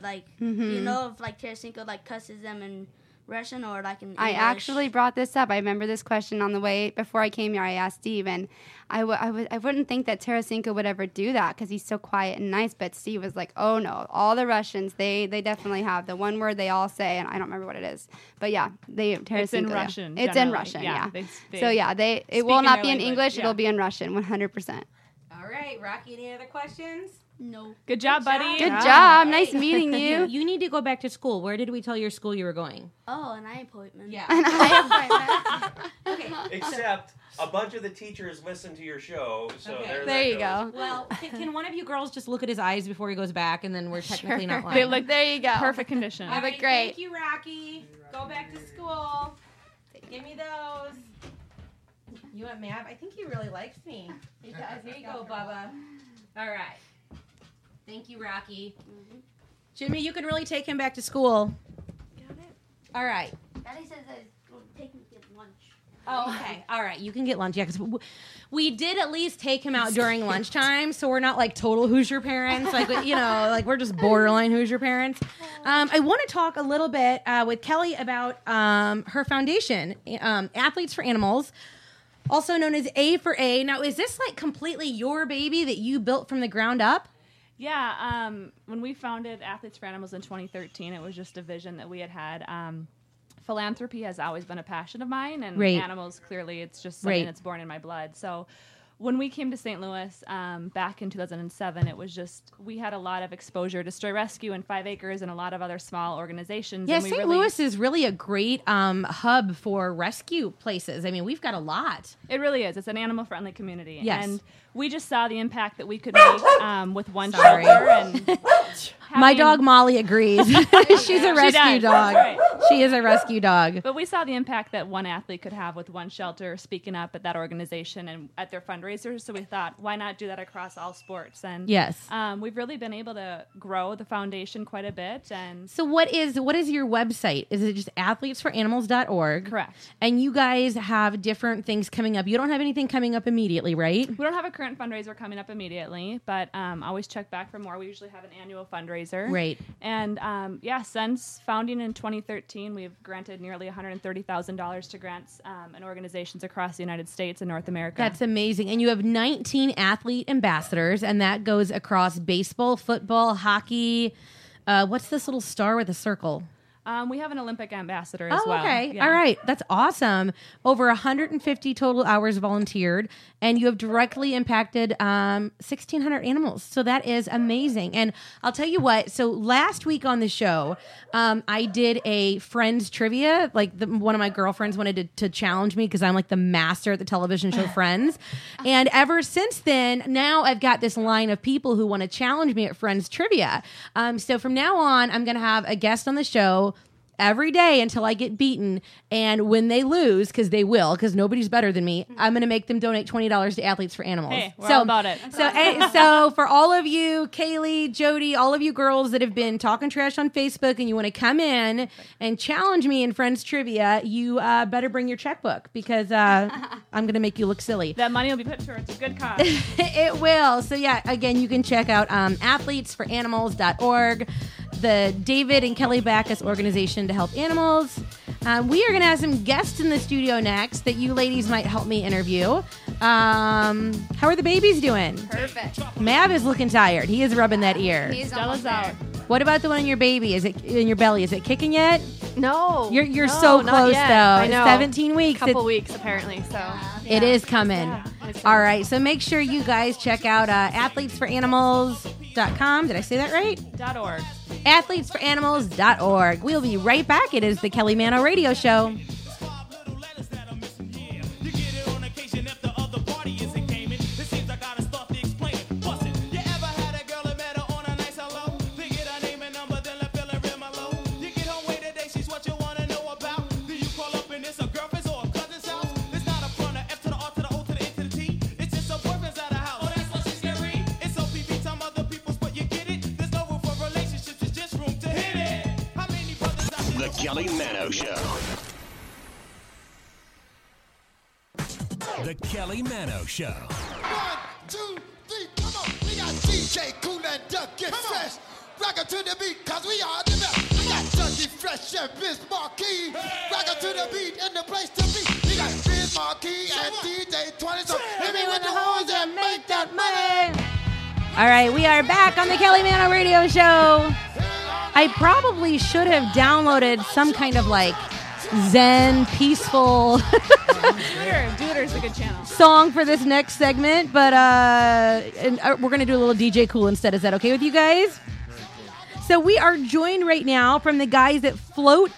you know if like Tarasenko like cusses them in Russian or like in English? I actually brought this up. I remember this question on the way before I came here. I asked Steve, and I wouldn't think that Tarasenko would ever do that because he's so quiet and nice. But Steve was like, "Oh no, all the Russians they definitely have the one word they all say, and I don't remember what it is. But yeah, Tarasenko. It's in Russian. It's in Russian. Yeah. So yeah, it will not be in English. Yeah. It'll be in Russian, 100%. All right, Rocky. Any other questions? No. Good job, buddy. Good job. Nice meeting you. You need to go back to school. Where did we tell your school you were going? Oh, an eye appointment. Yeah. An eye appointment. Okay. Except a bunch of the teachers listen to your show, so okay. There you go. Well, can one of you girls just look at his eyes before he goes back, and then we're technically not lying. They look. There you go. Perfect condition. All right, great. Thank you, Rocky. Go back to school. Give me those. You want Mav? I think he really likes me. He does. Here you go, Bubba. All right. Thank you, Rocky. Mm-hmm. Jimmy, you can really take him back to school. Got it. All right. Daddy says that will take me to get lunch. Oh, okay. All right. You can get lunch. Yeah, because we did at least take him out during lunchtime, so we're not like total Hoosier parents. Like, like we're just borderline Hoosier parents. I want to talk a little bit with Kelly about her foundation, Athletes for Animals, also known as A for A. Now, is this like completely your baby that you built from the ground up? Yeah, when we founded Athletes for Animals in 2013, it was just a vision that we had. Philanthropy has always been a passion of mine, and animals, clearly, it's just something that's born in my blood. So when we came to St. Louis back in 2007, it was just, we had a lot of exposure to Stray Rescue and 5 Acres and a lot of other small organizations. Yeah, and St. Louis is really a great hub for rescue places. I mean, we've got a lot. It really is. It's an animal-friendly community. Yes. And we just saw the impact that we could make with one shelter. And my dog Molly agrees. She's a rescue dog. Right. She is a rescue dog. But we saw the impact that one athlete could have with one shelter, speaking up at that organization and at their fundraisers. So we thought, why not do that across all sports? And yes, we've really been able to grow the foundation quite a bit. And so what is your website? Is it just athletesforanimals.org? Correct. And you guys have different things coming up. You don't have anything coming up immediately, right? We don't have a current fundraiser coming up immediately, but always check back for more. We usually have an annual fundraiser. Right. And since founding in 2013, we've granted nearly $130,000 to grants and organizations across the United States and North America. That's amazing. And you have 19 athlete ambassadors, and that goes across baseball, football, hockey. What's this little star with a circle? We have an Olympic ambassador as well. Okay. Yeah. All right. That's awesome. Over 150 total hours volunteered, and you have directly impacted 1,600 animals. So that is amazing. And I'll tell you what. So last week on the show, I did a Friends trivia. Like one of my girlfriends wanted to challenge me because I'm like the master at the television show Friends. And ever since then, now I've got this line of people who want to challenge me at Friends trivia. So from now on, I'm going to have a guest on the show every day until I get beaten. And when they lose, because they will, because nobody's better than me, I'm going to make them donate $20 to Athletes for Animals. Hey, we're all about it. So for all of you, Kaylee, Jody, all of you girls that have been talking trash on Facebook and you want to come in and challenge me in Friends Trivia, you better bring your checkbook because I'm going to make you look silly. That money will be put towards a good cause. It will. So yeah, again, you can check out athletesforanimals.org, the David and Kelly Backus organization to help animals. We are going to have some guests in the studio next that you ladies might help me interview. How are the babies doing? Perfect. Mav is looking tired. He is rubbing that ear. He's almost out. What about the one in your baby? Is it in your belly? Is it kicking yet? No. You're no, so not close yet. though. I know. 17 weeks. Couple weeks apparently. So it is coming. Yeah. All right. So make sure you guys check out athletesforanimals.com. Did I say that right? .org. athletesforanimals.org. We'll be right back. It is the Kelly Mano Radio Show. The Kelly Mano Show. The Kelly Mano Show. 1, 2, 3, come on. We got DJ Cool and Duck Get Fresh. Rock to the beat, cause we are the best. We got Dougie Fresh and Biz Marquee. Rock to the beat and the place to be. We got Biz Marquee and DJ 20. So hit me with the horns and make that money. All right, we are back on the Kelly Mano Radio Show. I probably should have downloaded some kind of like Zen, peaceful Duder's a good channel. song for this next segment, but we're going to do a little DJ Cool instead. Is that okay with you guys? So we are joined right now from the guys at Float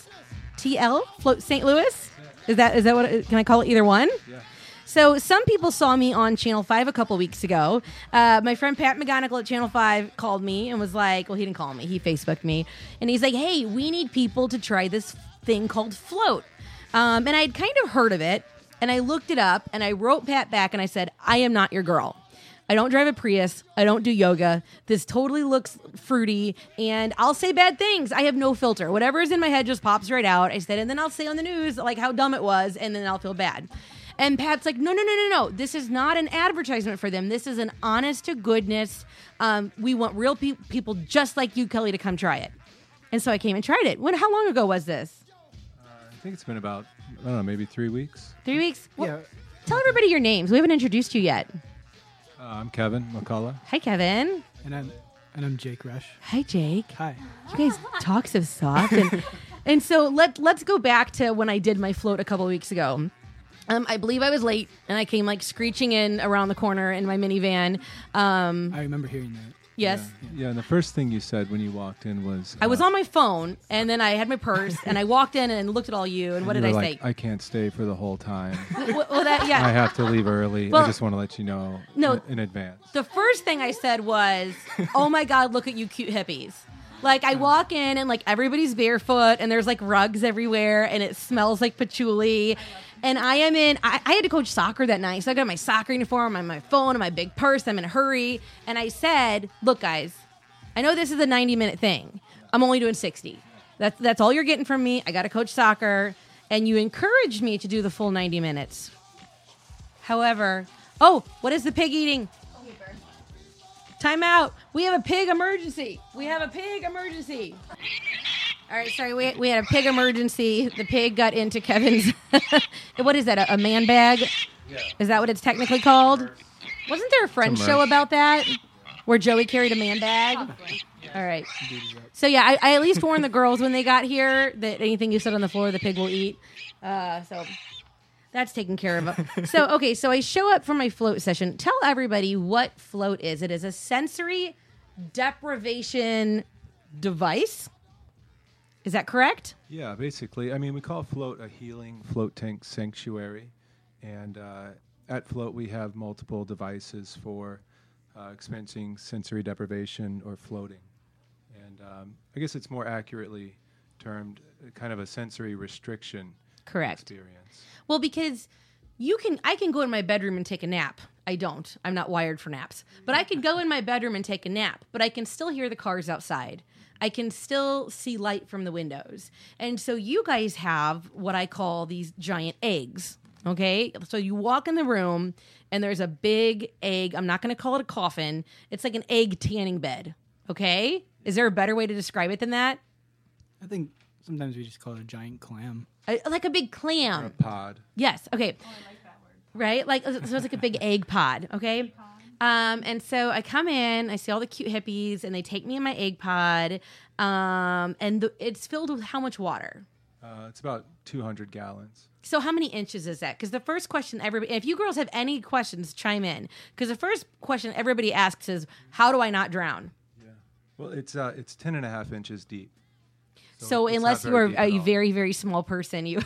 STL, Float St. Louis. Is that what? Can I call it either one? Yeah. So some people saw me on Channel 5 a couple weeks ago. My friend Pat McGonigal at Channel 5 called me and was like, well, he didn't call me. He Facebooked me. And he's like, hey, we need people to try this thing called Float. And I'd kind of heard of it. And I looked it up and I wrote Pat back and I said, I am not your girl. I don't drive a Prius. I don't do yoga. This totally looks fruity. And I'll say bad things. I have no filter. Whatever is in my head just pops right out. I said, and then I'll say on the news like how dumb it was. And then I'll feel bad. And Pat's like, no. This is not an advertisement for them. This is an honest to goodness. We want real people just like you, Kelly, to come try it. And so I came and tried it. How long ago was this? I think it's been about, I don't know, maybe 3 weeks. 3 weeks? Well, tell everybody your names. We haven't introduced you yet. I'm Kevin McCullough. Hi, Kevin. And I'm Jake Rush. Hi, Jake. Hi. You guys talk so soft. And so let's go back to when I did my float a couple weeks ago. I believe I was late, and I came like screeching in around the corner in my minivan. I remember hearing that. Yes. Yeah, and the first thing you said when you walked in was... I was on my phone, and then I had my purse, and I walked in and looked at all you, and what did I say? I can't stay for the whole time. Well, yeah. I have to leave early. Well, I just want to let you know in advance. The first thing I said was, oh my God, look at you cute hippies. Like, I walk in, and like everybody's barefoot, and there's like rugs everywhere, and it smells like patchouli. And I had to coach soccer that night. So I got my soccer uniform and my phone and my big purse. I'm in a hurry. And I said, look, guys, I know this is a 90-minute thing. I'm only doing 60. That's all you're getting from me. I got to coach soccer. And you encouraged me to do the full 90 minutes. However, what is the pig eating? Time out. We have a pig emergency. All right, sorry, we had a pig emergency. The pig got into Kevin's, what is that, a man bag? Yeah. Is that what it's technically called? Wasn't there a Friends show about that? Where Joey carried a man bag? All right. So yeah, I at least warned the girls when they got here that anything you set on the floor, the pig will eat. So that's taken care of. So I show up for my float session. Tell everybody what float is. It is a sensory deprivation device. Is that correct? Yeah, basically. I mean, we call Float a healing float tank sanctuary. And at Float, we have multiple devices for experiencing sensory deprivation or floating. And I guess it's more accurately termed kind of a sensory restriction Correct. experience. Well, because I can go in my bedroom and take a nap. I don't. I'm not wired for naps. But I can go in my bedroom and take a nap, but I can still hear the cars outside. I can still see light from the windows. And so you guys have what I call these giant eggs, okay? So you walk in the room and there's a big egg. I'm not going to call it a coffin. It's like an egg tanning bed, okay? Is there a better way to describe it than that? I think sometimes we just call it a giant clam. Like a big clam. Or a pod. Yes, okay. Oh, I like that word. Right? Like, so it's like a big egg pod, okay? And so I come in, I see all the cute hippies, and they take me in my egg pod, and it's filled with how much water? It's about 200 gallons. So how many inches is that? Because the first question if you girls have any questions, chime in. Because the first question everybody asks is, how do I not drown? Yeah. Well, it's 10.5 inches deep. So unless you are a very, very small person, you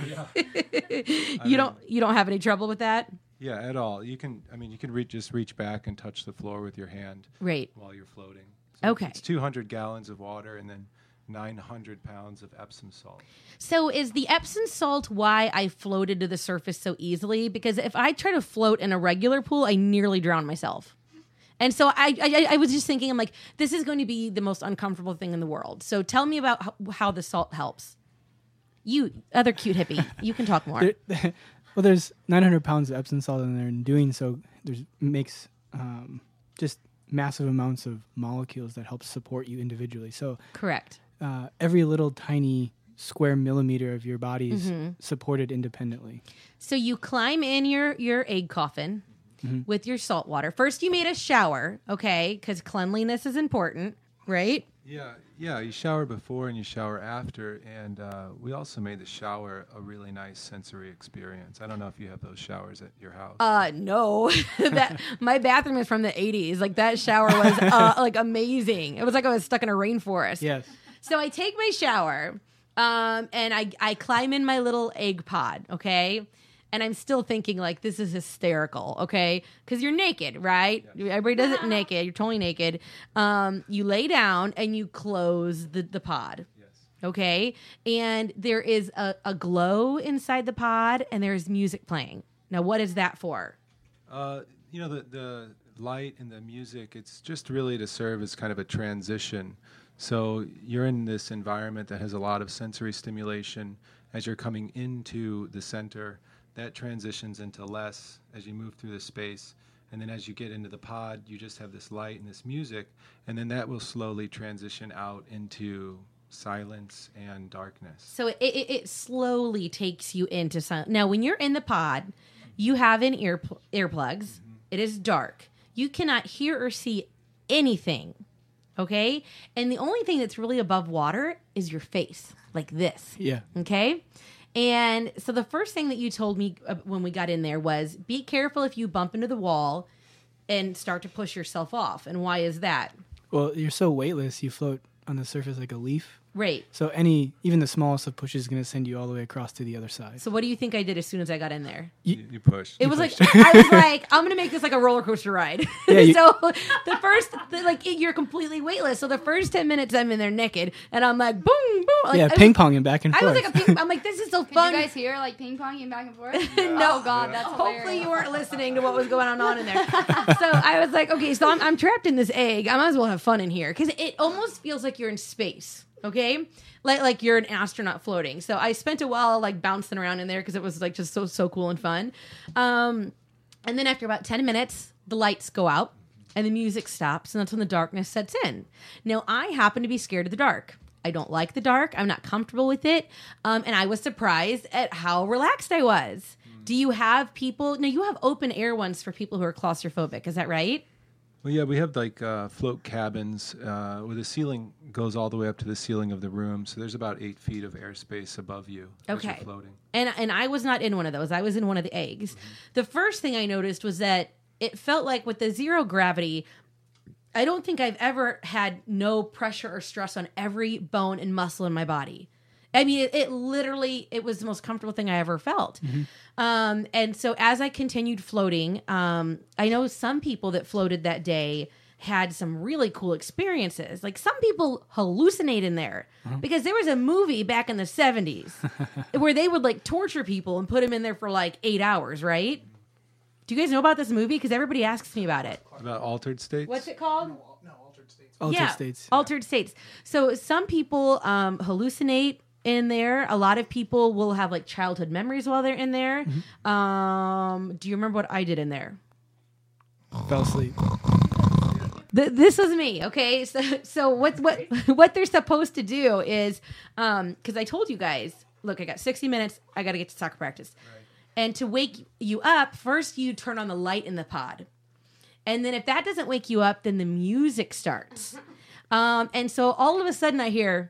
you don't have any trouble with that? Yeah, at all. You can just reach back and touch the floor with your hand while you're floating. So okay. It's 200 gallons of water and then 900 pounds of Epsom salt. So is the Epsom salt why I floated to the surface so easily? Because if I try to float in a regular pool, I nearly drown myself. And so I was just thinking, I'm like, this is going to be the most uncomfortable thing in the world. So tell me about how the salt helps. You, other cute hippie, you can talk more. Well, there's 900 pounds of Epsom salt in there, and doing so makes just massive amounts of molecules that help support you individually. So correct. Every little tiny square millimeter of your body is supported independently. So you climb in your egg coffin with your salt water. First, you made a shower, okay, because cleanliness is important, right? Yeah. You shower before and you shower after, and we also made the shower a really nice sensory experience. I don't know if you have those showers at your house. No. My bathroom is from the 80s. Like that shower was like amazing. It was like I was stuck in a rainforest. Yes. So I take my shower, and I climb in my little egg pod, okay? And I'm still thinking, like, this is hysterical, okay? Because you're naked, right? Yeah. Everybody does it naked. You're totally naked. You lay down and you close the pod, okay? And there is a glow inside the pod, and there's music playing. Now, what is that for? The light and the music, it's just really to serve as kind of a transition. So you're in this environment that has a lot of sensory stimulation. As you're coming into the center, that transitions into less as you move through the space. And then as you get into the pod, you just have this light and this music. And then that will slowly transition out into silence and darkness. So it slowly takes you into silence. Now, when you're in the pod, you have in earplugs. It is dark. You cannot hear or see anything, okay? And the only thing that's really above water is your face, like this. Yeah. Okay? And so the first thing that you told me when we got in there was, be careful if you bump into the wall and start to push yourself off. And why is that? Well, you're so weightless, you float on the surface like a leaf. Right. So even the smallest of pushes is going to send you all the way across to the other side. So what do you think I did as soon as I got in there? You pushed. It was like, I was like, I'm going to make this like a roller coaster ride. Yeah, so you're completely weightless. So the first 10 minutes I'm in there naked and I'm like, boom, boom. Like, ping-ponging back and forth. I was like I'm like, this is so fun. Did you guys hear like ping-ponging back and forth? No. Oh, God, that's hilarious. Hopefully you weren't listening to what was going on in there. So I was like, okay, so I'm trapped in this egg. I might as well have fun in here. Because it almost feels like you're in space. Okay, like you're an astronaut floating. So I spent a while like bouncing around in there because it was like just so cool and fun. And then after about 10 minutes, the lights go out and the music stops, and that's when the darkness sets in. Now I happen to be scared of the dark. I don't like the dark. I'm not comfortable with it. And I was surprised at how relaxed I was. Do you have people? No, you have open air ones for people who are claustrophobic. Is that right? Well, yeah, we have like float cabins where the ceiling goes all the way up to the ceiling of the room. So there's about 8 feet of airspace above you as you're floating. And I was not in one of those. I was in one of the eggs. Mm-hmm. The first thing I noticed was that it felt like with the zero gravity, I don't think I've ever had no pressure or stress on every bone and muscle in my body. I mean, it literally, it was the most comfortable thing I ever felt. Mm-hmm. And so as I continued floating, I know some people that floated that day had some really cool experiences. Like some people hallucinate in there because there was a movie back in the 70s where they would like torture people and put them in there for like 8 hours, right? Do you guys know about this movie? Because everybody asks me about it. About Altered States? What's it called? No, Altered States. Altered States. Altered States. So some people hallucinate in there. A lot of people will have like childhood memories while they're in there. Do you remember what I did in there? Fell asleep. This was me, okay? So what they're supposed to do is, because I told you guys, look, I got 60 minutes. I got to get to soccer practice. Right. And to wake you up, first you turn on the light in the pod. And then if that doesn't wake you up, then the music starts. And so all of a sudden I hear...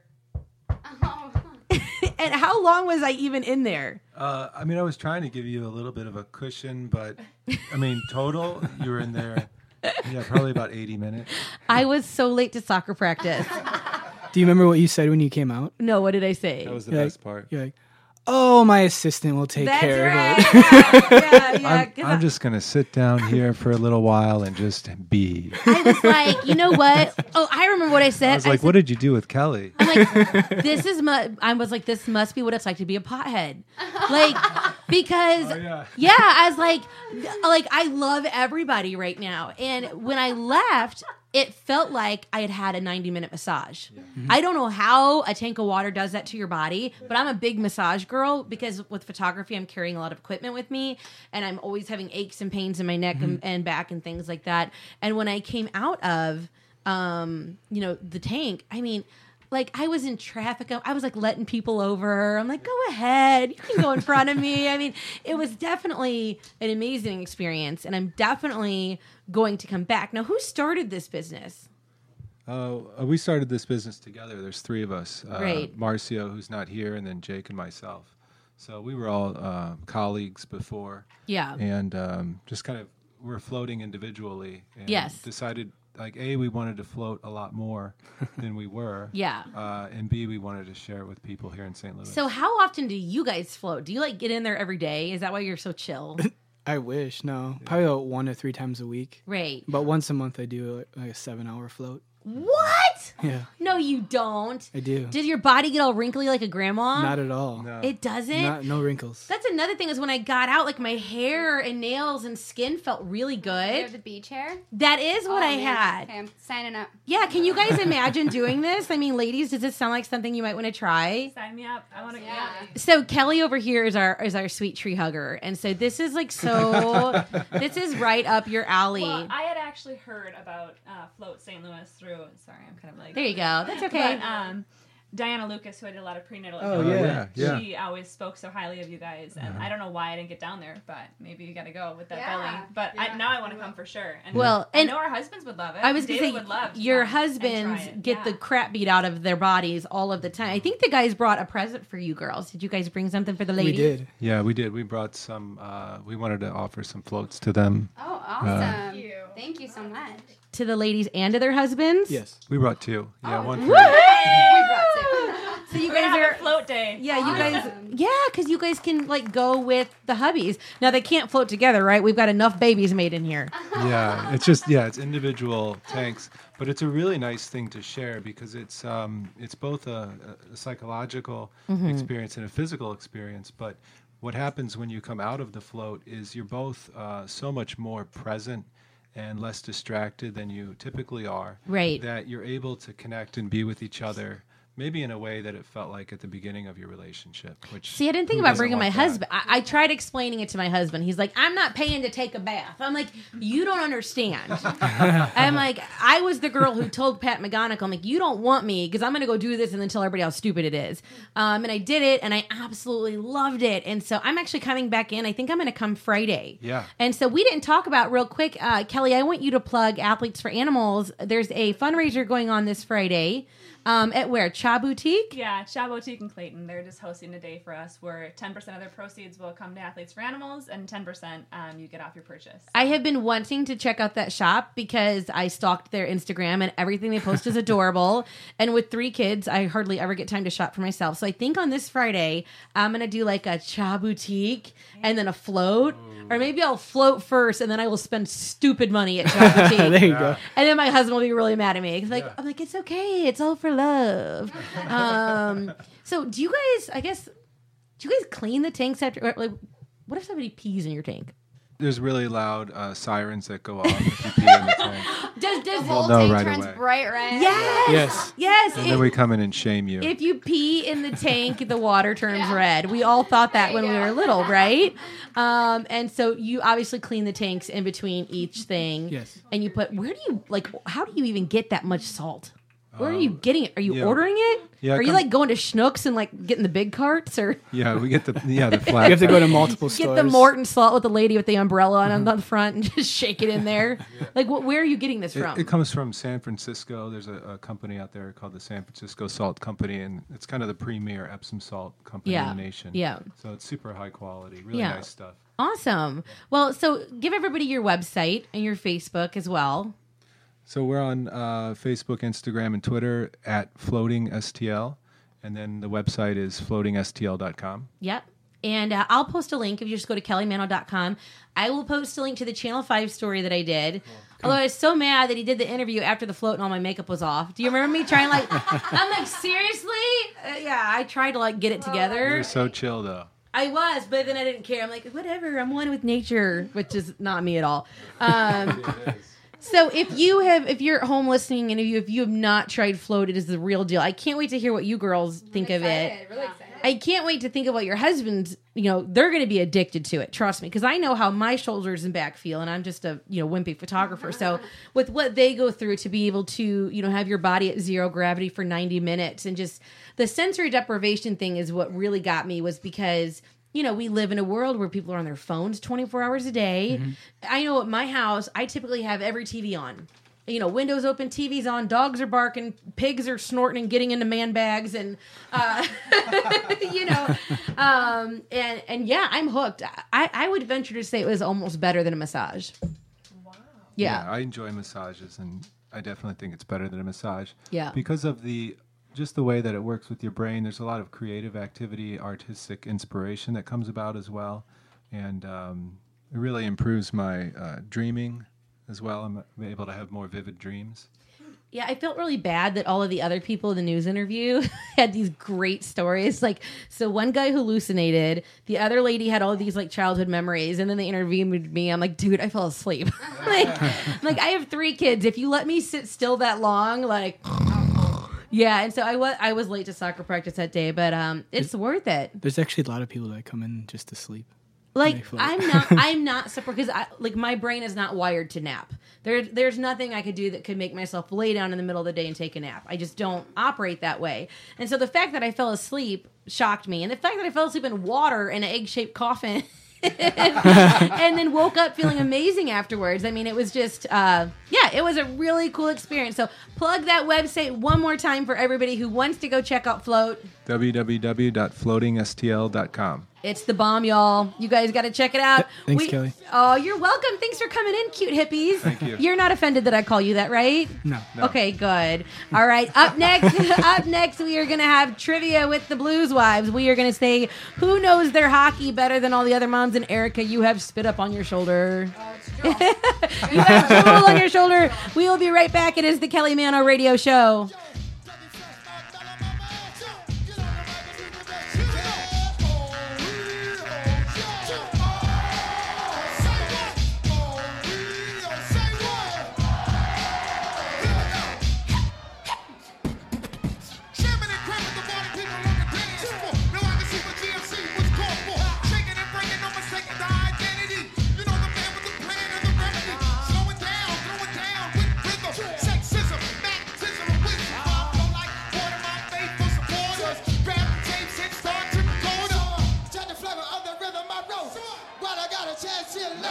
And how long was I even in there? I mean, I was trying to give you a little bit of a cushion, but I mean, total, you were in there, probably about 80 minutes. I was so late to soccer practice. Do you remember what you said when you came out? No, what did I say? That was the best part. You're like, oh, my assistant will take care of it. I'm just going to sit down here for a little while and just be. I was like, you know what? Oh, I remember what I said. I was like, what did you do with Kelly? I'm like, this must be what it's like to be a pothead. Like, because, I was like, I love everybody right now. And when I left, it felt like I had a 90-minute massage. Yeah. I don't know how a tank of water does that to your body, but I'm a big massage girl because with photography, I'm carrying a lot of equipment with me, and I'm always having aches and pains in my neck and back and things like that. And when I came out of, the tank, I mean, like I was in traffic. I was like letting people over. I'm like, go ahead. You can go in front of me. I mean, it was definitely an amazing experience, and I'm definitely going to come back. Now, who started this business? We started this business together. There's 3 of us. Right. Marcio, who's not here, and then Jake and myself. So we were all colleagues before. Yeah. And just kind of we're floating individually. And decided, like, A, we wanted to float a lot more than we were. Yeah. And B, we wanted to share it with people here in St. Louis. So how often do you guys float? Do you, like, get in there every day? Is that why you're so chill? I wish. No. Probably about 1 to 3 times a week. Right. But once a month I do like a 7-hour float. What? Yeah. No, you don't. I do. Did your body get all wrinkly like a grandma? Not at all. No. It doesn't? No wrinkles. That's another thing is when I got out, like my hair and nails and skin felt really good. You have the beach hair? That is what I had. Okay, I'm signing up. Yeah, can you guys imagine doing this? I mean, ladies, does this sound like something you might want to try? Sign me up. I want to. Yeah. So Kelly over here is our sweet tree hugger, and so this is like this is right up your alley. Well, I had actually heard about Float St. Louis through. Sorry, I'm kind of like. There you go. That's okay. But, Diana Lucas, who I did a lot of prenatal. She always spoke so highly of you guys, and I don't know why I didn't get down there, but maybe you got to go with that belly. But now I want to come for sure. And I know our husbands would love it. I was going to say, would love your husbands get the crap beat out of their bodies all of the time. I think the guys brought a present for you girls. Did you guys bring something for the ladies? We did. Yeah, we did. We brought some. We wanted to offer some floats to them. Oh, awesome! Thank you so much. To the ladies and to their husbands? Yes. We brought 2. Yeah, one for we brought 2. So you guys are float day. Yeah, you guys. Yeah, because you guys can like go with the hubbies. Now they can't float together, right? We've got enough babies made in here. Yeah, it's just it's individual tanks, but it's a really nice thing to share because it's both a psychological experience and a physical experience. But what happens when you come out of the float is you're both so much more present and less distracted than you typically are. Right. That you're able to connect and be with each other maybe in a way that it felt like at the beginning of your relationship. See, I didn't think about bringing my husband. I tried explaining it to my husband. He's like, I'm not paying to take a bath. I'm like, you don't understand. I'm like, I was the girl who told Pat McGonigal, I'm like, you don't want me because I'm going to go do this and then tell everybody how stupid it is. And I did it, and I absolutely loved it. And so I'm actually coming back in. I think I'm going to come Friday. Yeah. And so we didn't talk about real quick, Kelly, I want you to plug Athletes for Animals. There's a fundraiser going on this Friday. At where? Cha Boutique? Yeah, Cha Boutique in Clayton. They're just hosting a day for us where 10% of their proceeds will come to Athletes for Animals and 10% you get off your purchase. I have been wanting to check out that shop because I stalked their Instagram and everything they post is adorable. And with 3 kids, I hardly ever get time to shop for myself. So I think on this Friday, I'm going to do like a Cha Boutique and then a float. Or maybe I'll float first and then I will spend stupid money at Cha Boutique. There you go. And then my husband will be really mad at me. I'm like, it's okay. It's all for love. So do you guys clean the tanks after? Like, what if somebody pees in your tank? There's really loud sirens that go off if you pee in the tank. Does the We'll whole know tank right turns away. bright red? Yes. And then we come in and shame you. If you pee in the tank, the water turns red. We all thought that when we were little, right? And so you obviously clean the tanks in between each thing. Yes. And you put, how do you even get that much salt? Where are you getting it? Are you ordering it? Yeah, Are you like going to Schnucks and like getting the big carts or? Yeah, we get the flat. You have to go to multiple stores. Get the Morton salt with the lady with the umbrella on the front and just shake it in there. Like, where are you getting this from? It comes from San Francisco. There's a company out there called the San Francisco Salt Company, and it's kind of the premier Epsom salt company in the nation. Yeah. So it's super high quality, really nice stuff. Awesome. Well, so give everybody your website and your Facebook as well. So we're on Facebook, Instagram, and Twitter at FloatingSTL, and then the website is floatingstl.com. Yep. And I'll post a link if you just go to kellymano.com. I will post a link to the Channel 5 story that I did. Although I was so mad that he did the interview after the float and all my makeup was off. Do you remember me trying I'm like, seriously? Yeah, I tried to get it together. You're so chill, though. I was, but then I didn't care. I'm like, whatever, I'm one with nature, which is not me at all. So if you're at home listening and if you have not tried Float, it is the real deal. I can't wait to hear what you girls think of it. Really excited. I can't wait to think of what your husbands, they're going to be addicted to it. Trust me, because I know how my shoulders and back feel, and I'm just a wimpy photographer. So with what they go through to be able to have your body at zero gravity for 90 minutes, and just the sensory deprivation thing is what really got me, was because we live in a world where people are on their phones 24 hours a day. Mm-hmm. I know at my house, I typically have every TV on. Windows open, TV's on, dogs are barking, pigs are snorting and getting into man bags, and and yeah, I'm hooked. I would venture to say it was almost better than a massage. Wow. Yeah, I enjoy massages, and I definitely think it's better than a massage. Yeah, because of just the way that it works with your brain. There's a lot of creative activity, artistic inspiration that comes about as well, and it really improves my dreaming as well. I'm able to have more vivid dreams. Yeah, I felt really bad that all of the other people in the news interview had these great stories. So one guy hallucinated, the other lady had all of these childhood memories, and then they interviewed me. I'm like, dude, I fell asleep. I have 3 kids. If you let me sit still that long, yeah. And so I was late to soccer practice that day, but it's worth it. There's actually a lot of people that come in just to sleep. I'm not surprised, because my brain is not wired to nap. There's nothing I could do that could make myself lay down in the middle of the day and take a nap. I just don't operate that way. And so the fact that I fell asleep shocked me, and the fact that I fell asleep in water in an egg-shaped coffin and then woke up feeling amazing afterwards. I mean, it was just it was a really cool experience. So plug that website one more time for everybody who wants to go check out Float. www.floatingstl.com. It's the bomb, y'all. You guys got to check it out. Thanks, Kelly. Oh, you're welcome. Thanks for coming in, cute hippies. Thank you. You're not offended that I call you that, right? No. Okay, good. All right. Up next, we are going to have trivia with the Blues Wives. We are going to say, who knows their hockey better than all the other moms? And Erica, you have spit up on your shoulder. You have drool on your shoulder. We will be right back. It is the Kelly Mano Radio Show.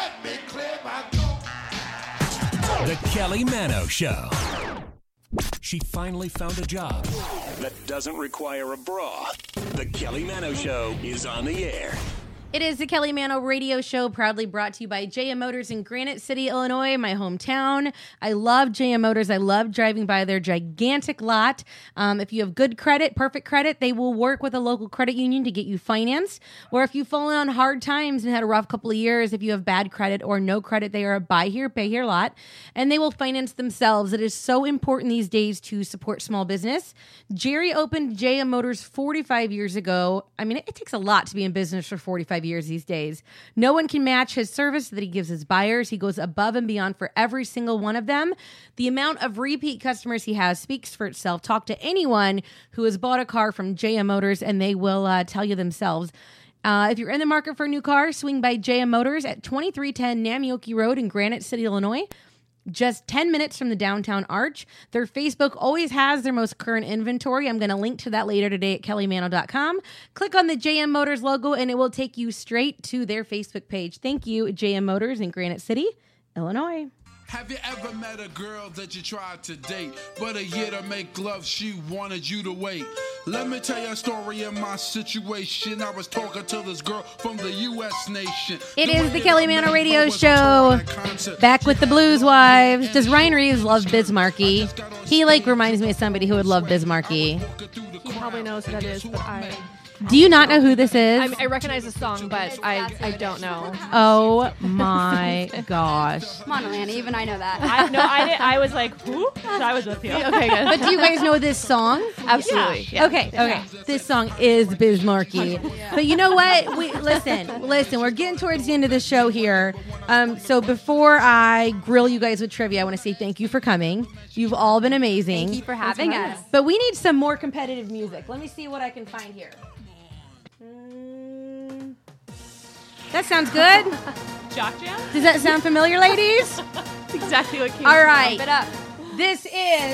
The Kelly Mano Show. she finally found a job that doesn't require a bra. The Kelly Mano Show is on the air. It is the Kelly Mano Radio Show, proudly brought to you by JM Motors in Granite City, Illinois, my hometown. I love JM Motors. I love driving by their gigantic lot. If you have good credit, perfect credit, they will work with a local credit union to get you financed. Or if you've fallen on hard times and had a rough couple of years, if you have bad credit or no credit, they are a buy here, pay here lot, and they will finance themselves. It is so important these days to support small business. Jerry opened JM Motors 45 years ago. I mean, it takes a lot to be in business for 45 years these days. No one can match his service that he gives his buyers. He goes above and beyond for every single one of them. The amount of repeat customers he has speaks for itself. Talk to anyone who has bought a car from JM Motors and they will tell you themselves. If you're in the market for a new car, swing by JM Motors at 2310 Namioki Road in Granite City, Illinois. Just 10 minutes from the downtown arch. Their Facebook always has their most current inventory. I'm going to link to that later today at kellymano.com. Click on the JM Motors logo and it will take you straight to their Facebook page. Thank you, JM Motors in Granite City, Illinois. Have you ever met a girl that you tried to date, but a year to make love, she wanted you to wait? Let me tell you a story of my situation. I was talking to this girl from the U.S. nation. It is the Kelly Mano Radio Show. Back with the Blues Wives. Does Ryan Reeves love Biz Markie? He reminds me of somebody who would love Biz Markie. He probably knows who that is, but I... Do you not know who this is? I recognize the song, but I don't know. Oh my gosh! Come on, Alana, even I know that. I was like, who? So I was with you. Okay, good. But do you guys know this song? Absolutely. Yeah. Okay. Yeah. This song is Biz Markie. But you know what? Listen. We're getting towards the end of the show here. So before I grill you guys with trivia, I want to say thank you for coming. You've all been amazing. Thank you for having us. But we need some more competitive music. Let me see what I can find here. That sounds good. Jock Jam? Does that sound familiar, ladies? That's exactly what came. All right. It up. This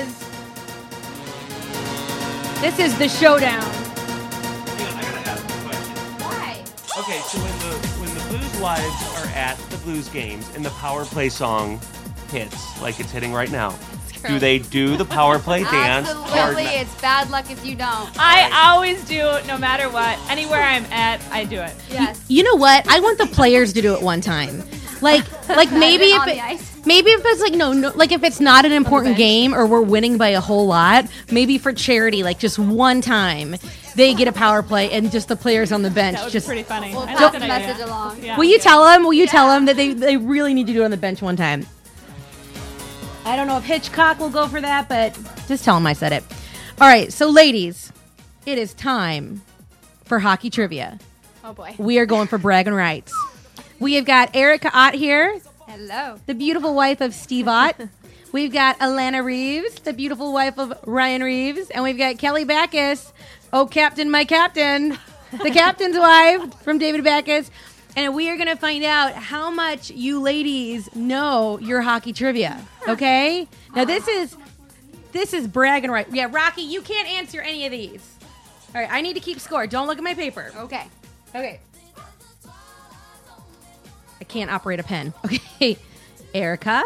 is the showdown. I gotta ask a question. Why? Okay, so when the Blues Wives are at the Blues games and the power play song hits, like it's hitting right now, do they do the power play dance? Absolutely. It's bad luck if you don't. I always do, no matter what. Anywhere I'm at, I do it. Yes. You know what? I want the players to do it one time. Like maybe if it's no, like if it's not an important game or we're winning by a whole lot, maybe for charity, like just one time they get a power play and just the players on the bench. That would just be pretty funny. We'll pass the message along. Yeah. Will you tell them? Will you tell them that they really need to do it on the bench one time? I don't know if Hitchcock will go for that, but just tell him I said it. All right, so ladies, it is time for hockey trivia. Oh boy. We are going for bragging rights. We have got Erica Ott here. Hello. The beautiful wife of Steve Ott. We've got Alana Reeves, the beautiful wife of Ryan Reeves. And we've got Kelly Backus. Oh, Captain, my captain. The captain's wife from David Backus. And we are going to find out how much you ladies know your hockey trivia. Okay? Now, this is bragging right. Yeah, Rocky, you can't answer any of these. All right, I need to keep score. Don't look at my paper. Okay. I can't operate a pen. Okay. Erica,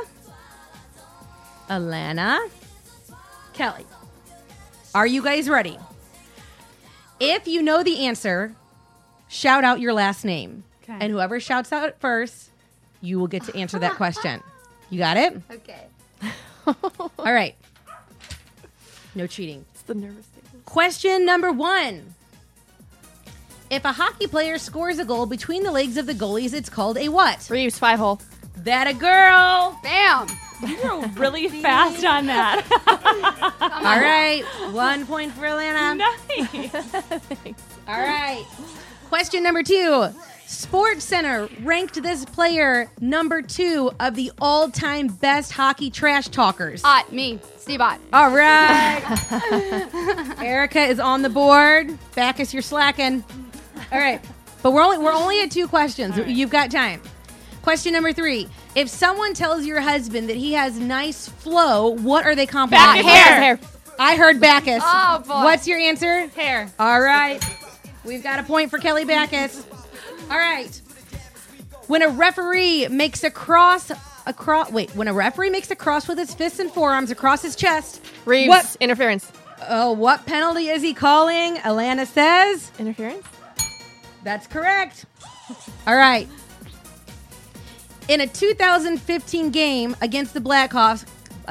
Alana, Kelly. Are you guys ready? If you know the answer, shout out your last name. Okay. And whoever shouts out first, you will get to answer that question. You got it? Okay. All right. No cheating. It's the nervous thing. Question number 1. If a hockey player scores a goal between the legs of the goalies, it's called a what? Reeves 5-hole. That a girl. Bam. You were really fast on that. All right. 1 point for Alana. Nice. All right. Question number 2. Sports Center ranked this player number 2 of the all-time best hockey trash talkers. Me, Steve Ott. All right. Erica is on the board. Backus, you're slacking. All right. But we're only at 2 questions. Right. You've got time. Question number 3. If someone tells your husband that he has nice flow, what are they complimenting? Hair. I heard Backus. Oh, boy. What's your answer? Hair. All right. We've got a point for Kelly Backus. All right. When a referee makes a cross when a referee makes a cross with his fists and forearms across his chest, Reeves, interference. Oh, what penalty is he calling? Alana says interference. That's correct. All right. In a 2015 game against the Blackhawks,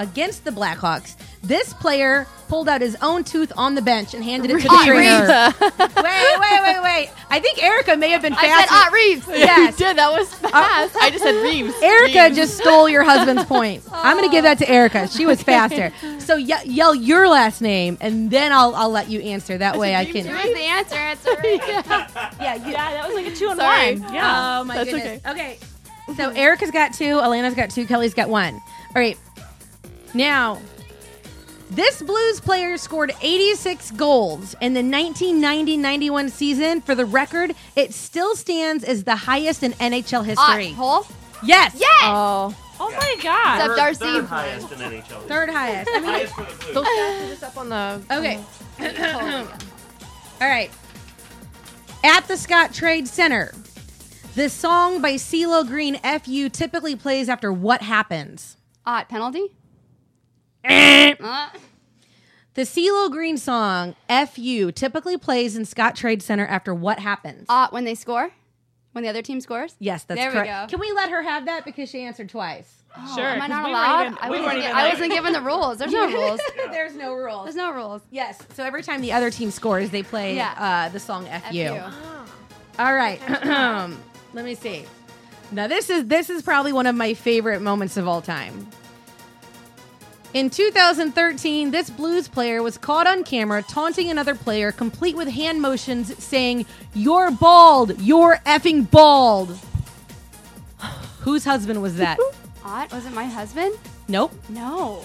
this player pulled out his own tooth on the bench and handed it to the trainer. Wait. I think Erica may have been fast. I said Reeves. Yes. You did. That was fast. I just said Reeves. Erica just stole your husband's point. I'm going to give that to Erica. She was faster. So yell your last name, and then I'll let you answer. That way I can. It was the answer. It's right. Yeah, that was like a 2-on-1. Sorry. Yeah. Oh, my That's goodness. Okay. So Erica's got 2, Alana's got 2, Kelly's got 1. All right. Now, this Blues player scored 86 goals in the 1990-91 season. For the record, it still stands as the highest in NHL history. Hole? Yes. Yes. Oh my God. What's up, Darcy? Third highest in NHL. Third highest. I mean, Highest for the Blues. Those stats are just up on the. Okay. All right. At the Scott Trade Center, the song by CeeLo Green, F.U., typically plays after what happens? Penalty? The CeeLo Green song, F.U., typically plays in Scott Trade Center after what happens? When they score? When the other team scores? Yes, that's there correct. There we go. Can we let her have that because she answered twice? Sure. Am I not allowed? I wasn't given the rules. There's no rules. There's no rules. There's no rules. Yes. So every time the other team scores, they play the song F.U. All right. Let me see. Now this is probably one of my favorite moments of all time. In 2013, this Blues player was caught on camera taunting another player, complete with hand motions saying, "You're bald. You're effing bald." Whose husband was that? Was it my husband? Nope. No.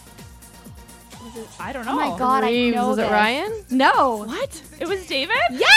I don't know. Oh my God, Reeves, I know was this. it Ryan? No. What? It was David?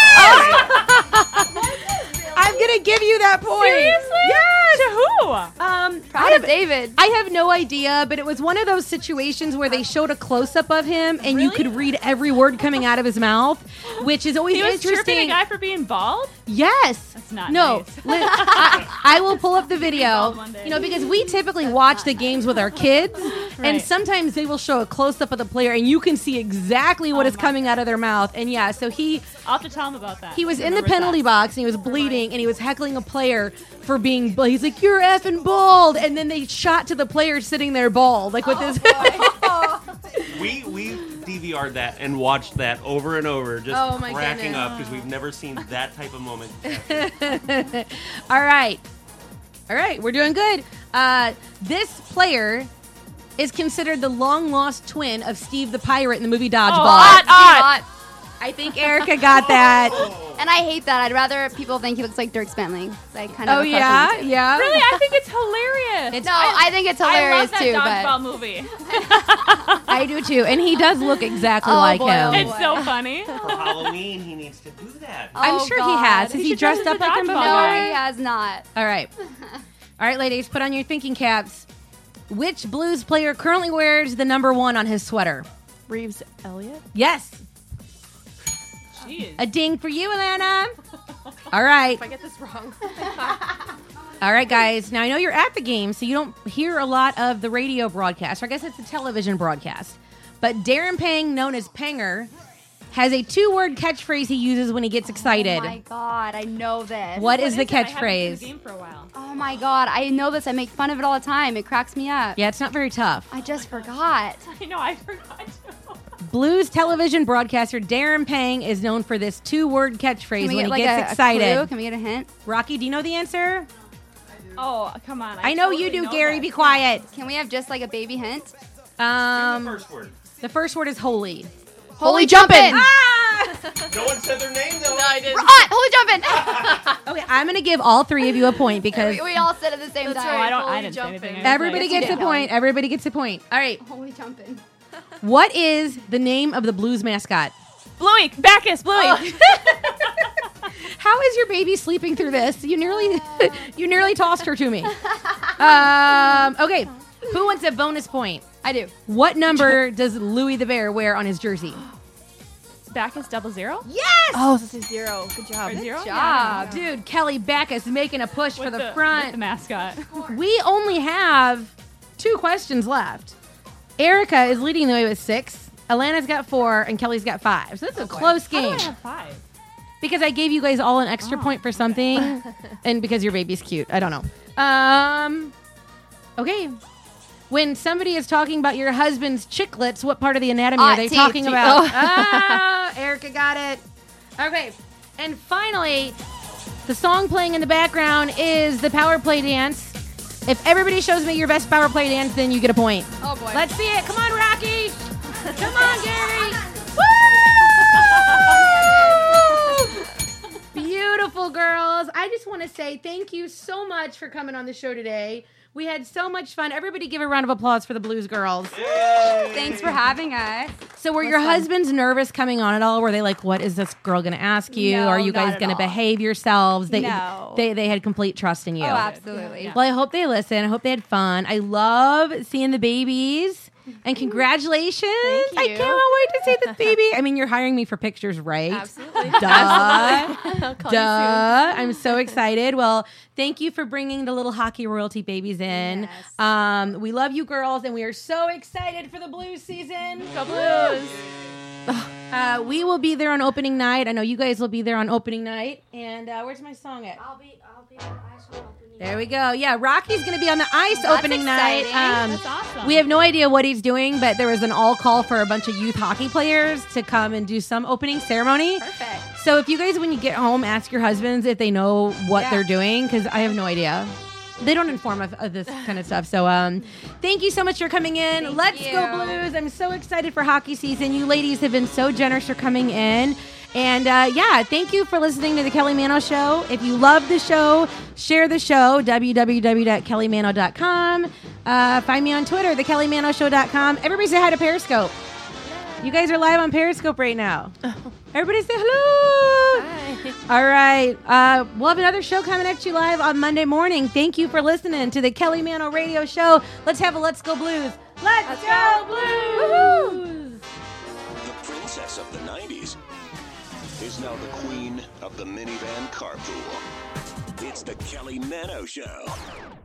Yes! I'm going to give you that point. Seriously? Yes! To who? Proud of David. I have no idea, but it was one of those situations where they showed a close-up of him, and you could read every word coming out of his mouth, which is always He was interesting. chirping a guy for being bald? Yes. That's not no. nice. I will pull up the video, because we typically watch the games with our kids, and sometimes they will show a close-up of the player, and you can see exactly what is coming out of their mouth. And yeah, so I'll have to tell him about that. he was in the penalty box, and he was bleeding, and he was heckling a player for being bald. He's like, "You're effing bald," and then they shot to the player sitting there bald, like with this. We DVR'd that and watched that over and over, just cracking up because we've never seen that type of moment. All right, we're doing good. This player is considered the long-lost twin of Steve the Pirate in the movie Dodgeball. I think Erica got that. And I hate that. I'd rather people think he looks like Dirk Bentley. Like kind of. Oh yeah, yeah. Really, I think it's hilarious. I think it's hilarious I love that too. dodgeball movie. I do too, and he does look exactly like him. It's so funny. For Halloween, he needs to do that. I'm sure he has. Has he dressed up like him before? No, he has not. All right, ladies, put on your thinking caps. Which Blues player currently wears the number 1 on his sweater? Reeves Elliott? Yes. Jeez. A ding for you, Alana. All right. If I get this wrong. All right, guys. Now, I know you're at the game, so you don't hear a lot of the radio broadcast, or I guess it's a television broadcast. But Darren Pang, known as Panger, has a 2-word catchphrase he uses when he gets excited. Oh my God, I know this. What is the it? I haven't catchphrase? been in the game for a while. Oh my God, I know this. I make fun of it all the time. It cracks me up. Yeah, it's not very tough. I just forgot. I know, I forgot to. Blues television broadcaster Darren Pang is known for this 2-word catchphrase when he gets a excited. clue? Can we get a hint? Rocky, do you know the answer? Oh, come on. I know totally you do, know Gary. that. Be quiet. Can we have just like a baby hint? The first word. The first word is holy. Holy jumpin'! No one said their name though. No, I didn't. Holy jumpin'! Okay, I'm going to give all 3 of you a point because we all said it at the same That's time. right. I didn't say Jumping. anything. everybody Yes, you gets a did, point. Kelly. Everybody gets a point. All right. Holy jumpin'. What is the name of the Blues mascot? Bluey, Bacchus, Bluey. How is your baby sleeping through this? You nearly tossed her to me. Okay. Who wants a bonus point? I do. What number does Louis the Bear wear on his jersey? Backus 00? Yes! Oh, this is 0. Good job. Or 0? Good Yeah, job. Dude, Kelly Backus making a push for the front. With the mascot. We only have 2 questions left. Erica is leading the way with 6. Alana's got 4, and Kelly's got 5. So that's a close game. How do I have 5? Because I gave you guys all an extra point for something, and because your baby's cute. I don't know. Okay. When somebody is talking about your husband's chiclets, what part of the anatomy are they talking about? Oh, Erica got it. Okay. And finally, the song playing in the background is the power play dance. If everybody shows me your best power play dance, then you get a point. Oh, boy. Let's see it. Come on, Rocky. Come on, Gary. Woo! Beautiful girls. I just want to say thank you so much for coming on the show today. We had so much fun. Everybody give a round of applause for the Blues girls. Yay! Thanks for having us. So were your husbands nervous coming on at all? Were they like, what is this girl going to ask you? No, Are you guys not going to at all. behave yourselves? No. They had complete trust in you. Oh, absolutely. Well, I hope they listen. I hope they had fun. I love seeing the babies. And congratulations. Thank I you. can't wait to see this baby. I mean, you're hiring me for pictures, right? Absolutely. Duh. I'll call you soon. I'm so excited. Well, thank you for bringing the little hockey royalty babies in. Yes. We love you girls, and we are so excited for the Blues season. Go Blues. We will be there on opening night. I know you guys will be there on opening night. And where's my song at? I'll be on ice on opening. There we go. Yeah, Rocky's going to be on the ice opening night. That's awesome. We have no idea what he's doing, but there was an all call for a bunch of youth hockey players to come and do some opening ceremony. Perfect. So if you guys, when you get home, ask your husbands if they know what they're doing, because I have no idea. They don't inform of this kind of stuff. So thank you so much for coming in. Let's go Blues. I'm so excited for hockey season. You ladies have been so generous for coming in. And thank you for listening to the Kelly Mano Show. If you love the show, share the show, www.kellymano.com. Find me on Twitter, thekellymanoshow.com. Everybody say hi to Periscope. You guys are live on Periscope right now. Everybody say hello. Hi. All right. We'll have another show coming at you live on Monday morning. Thank you for listening to the Kelly Mano Radio Show. Let's have a Let's Go Blues. Let's go Blues. Woo-hoo. The princess of the 90s is now the queen of the minivan carpool. It's the Kelly Mano Show.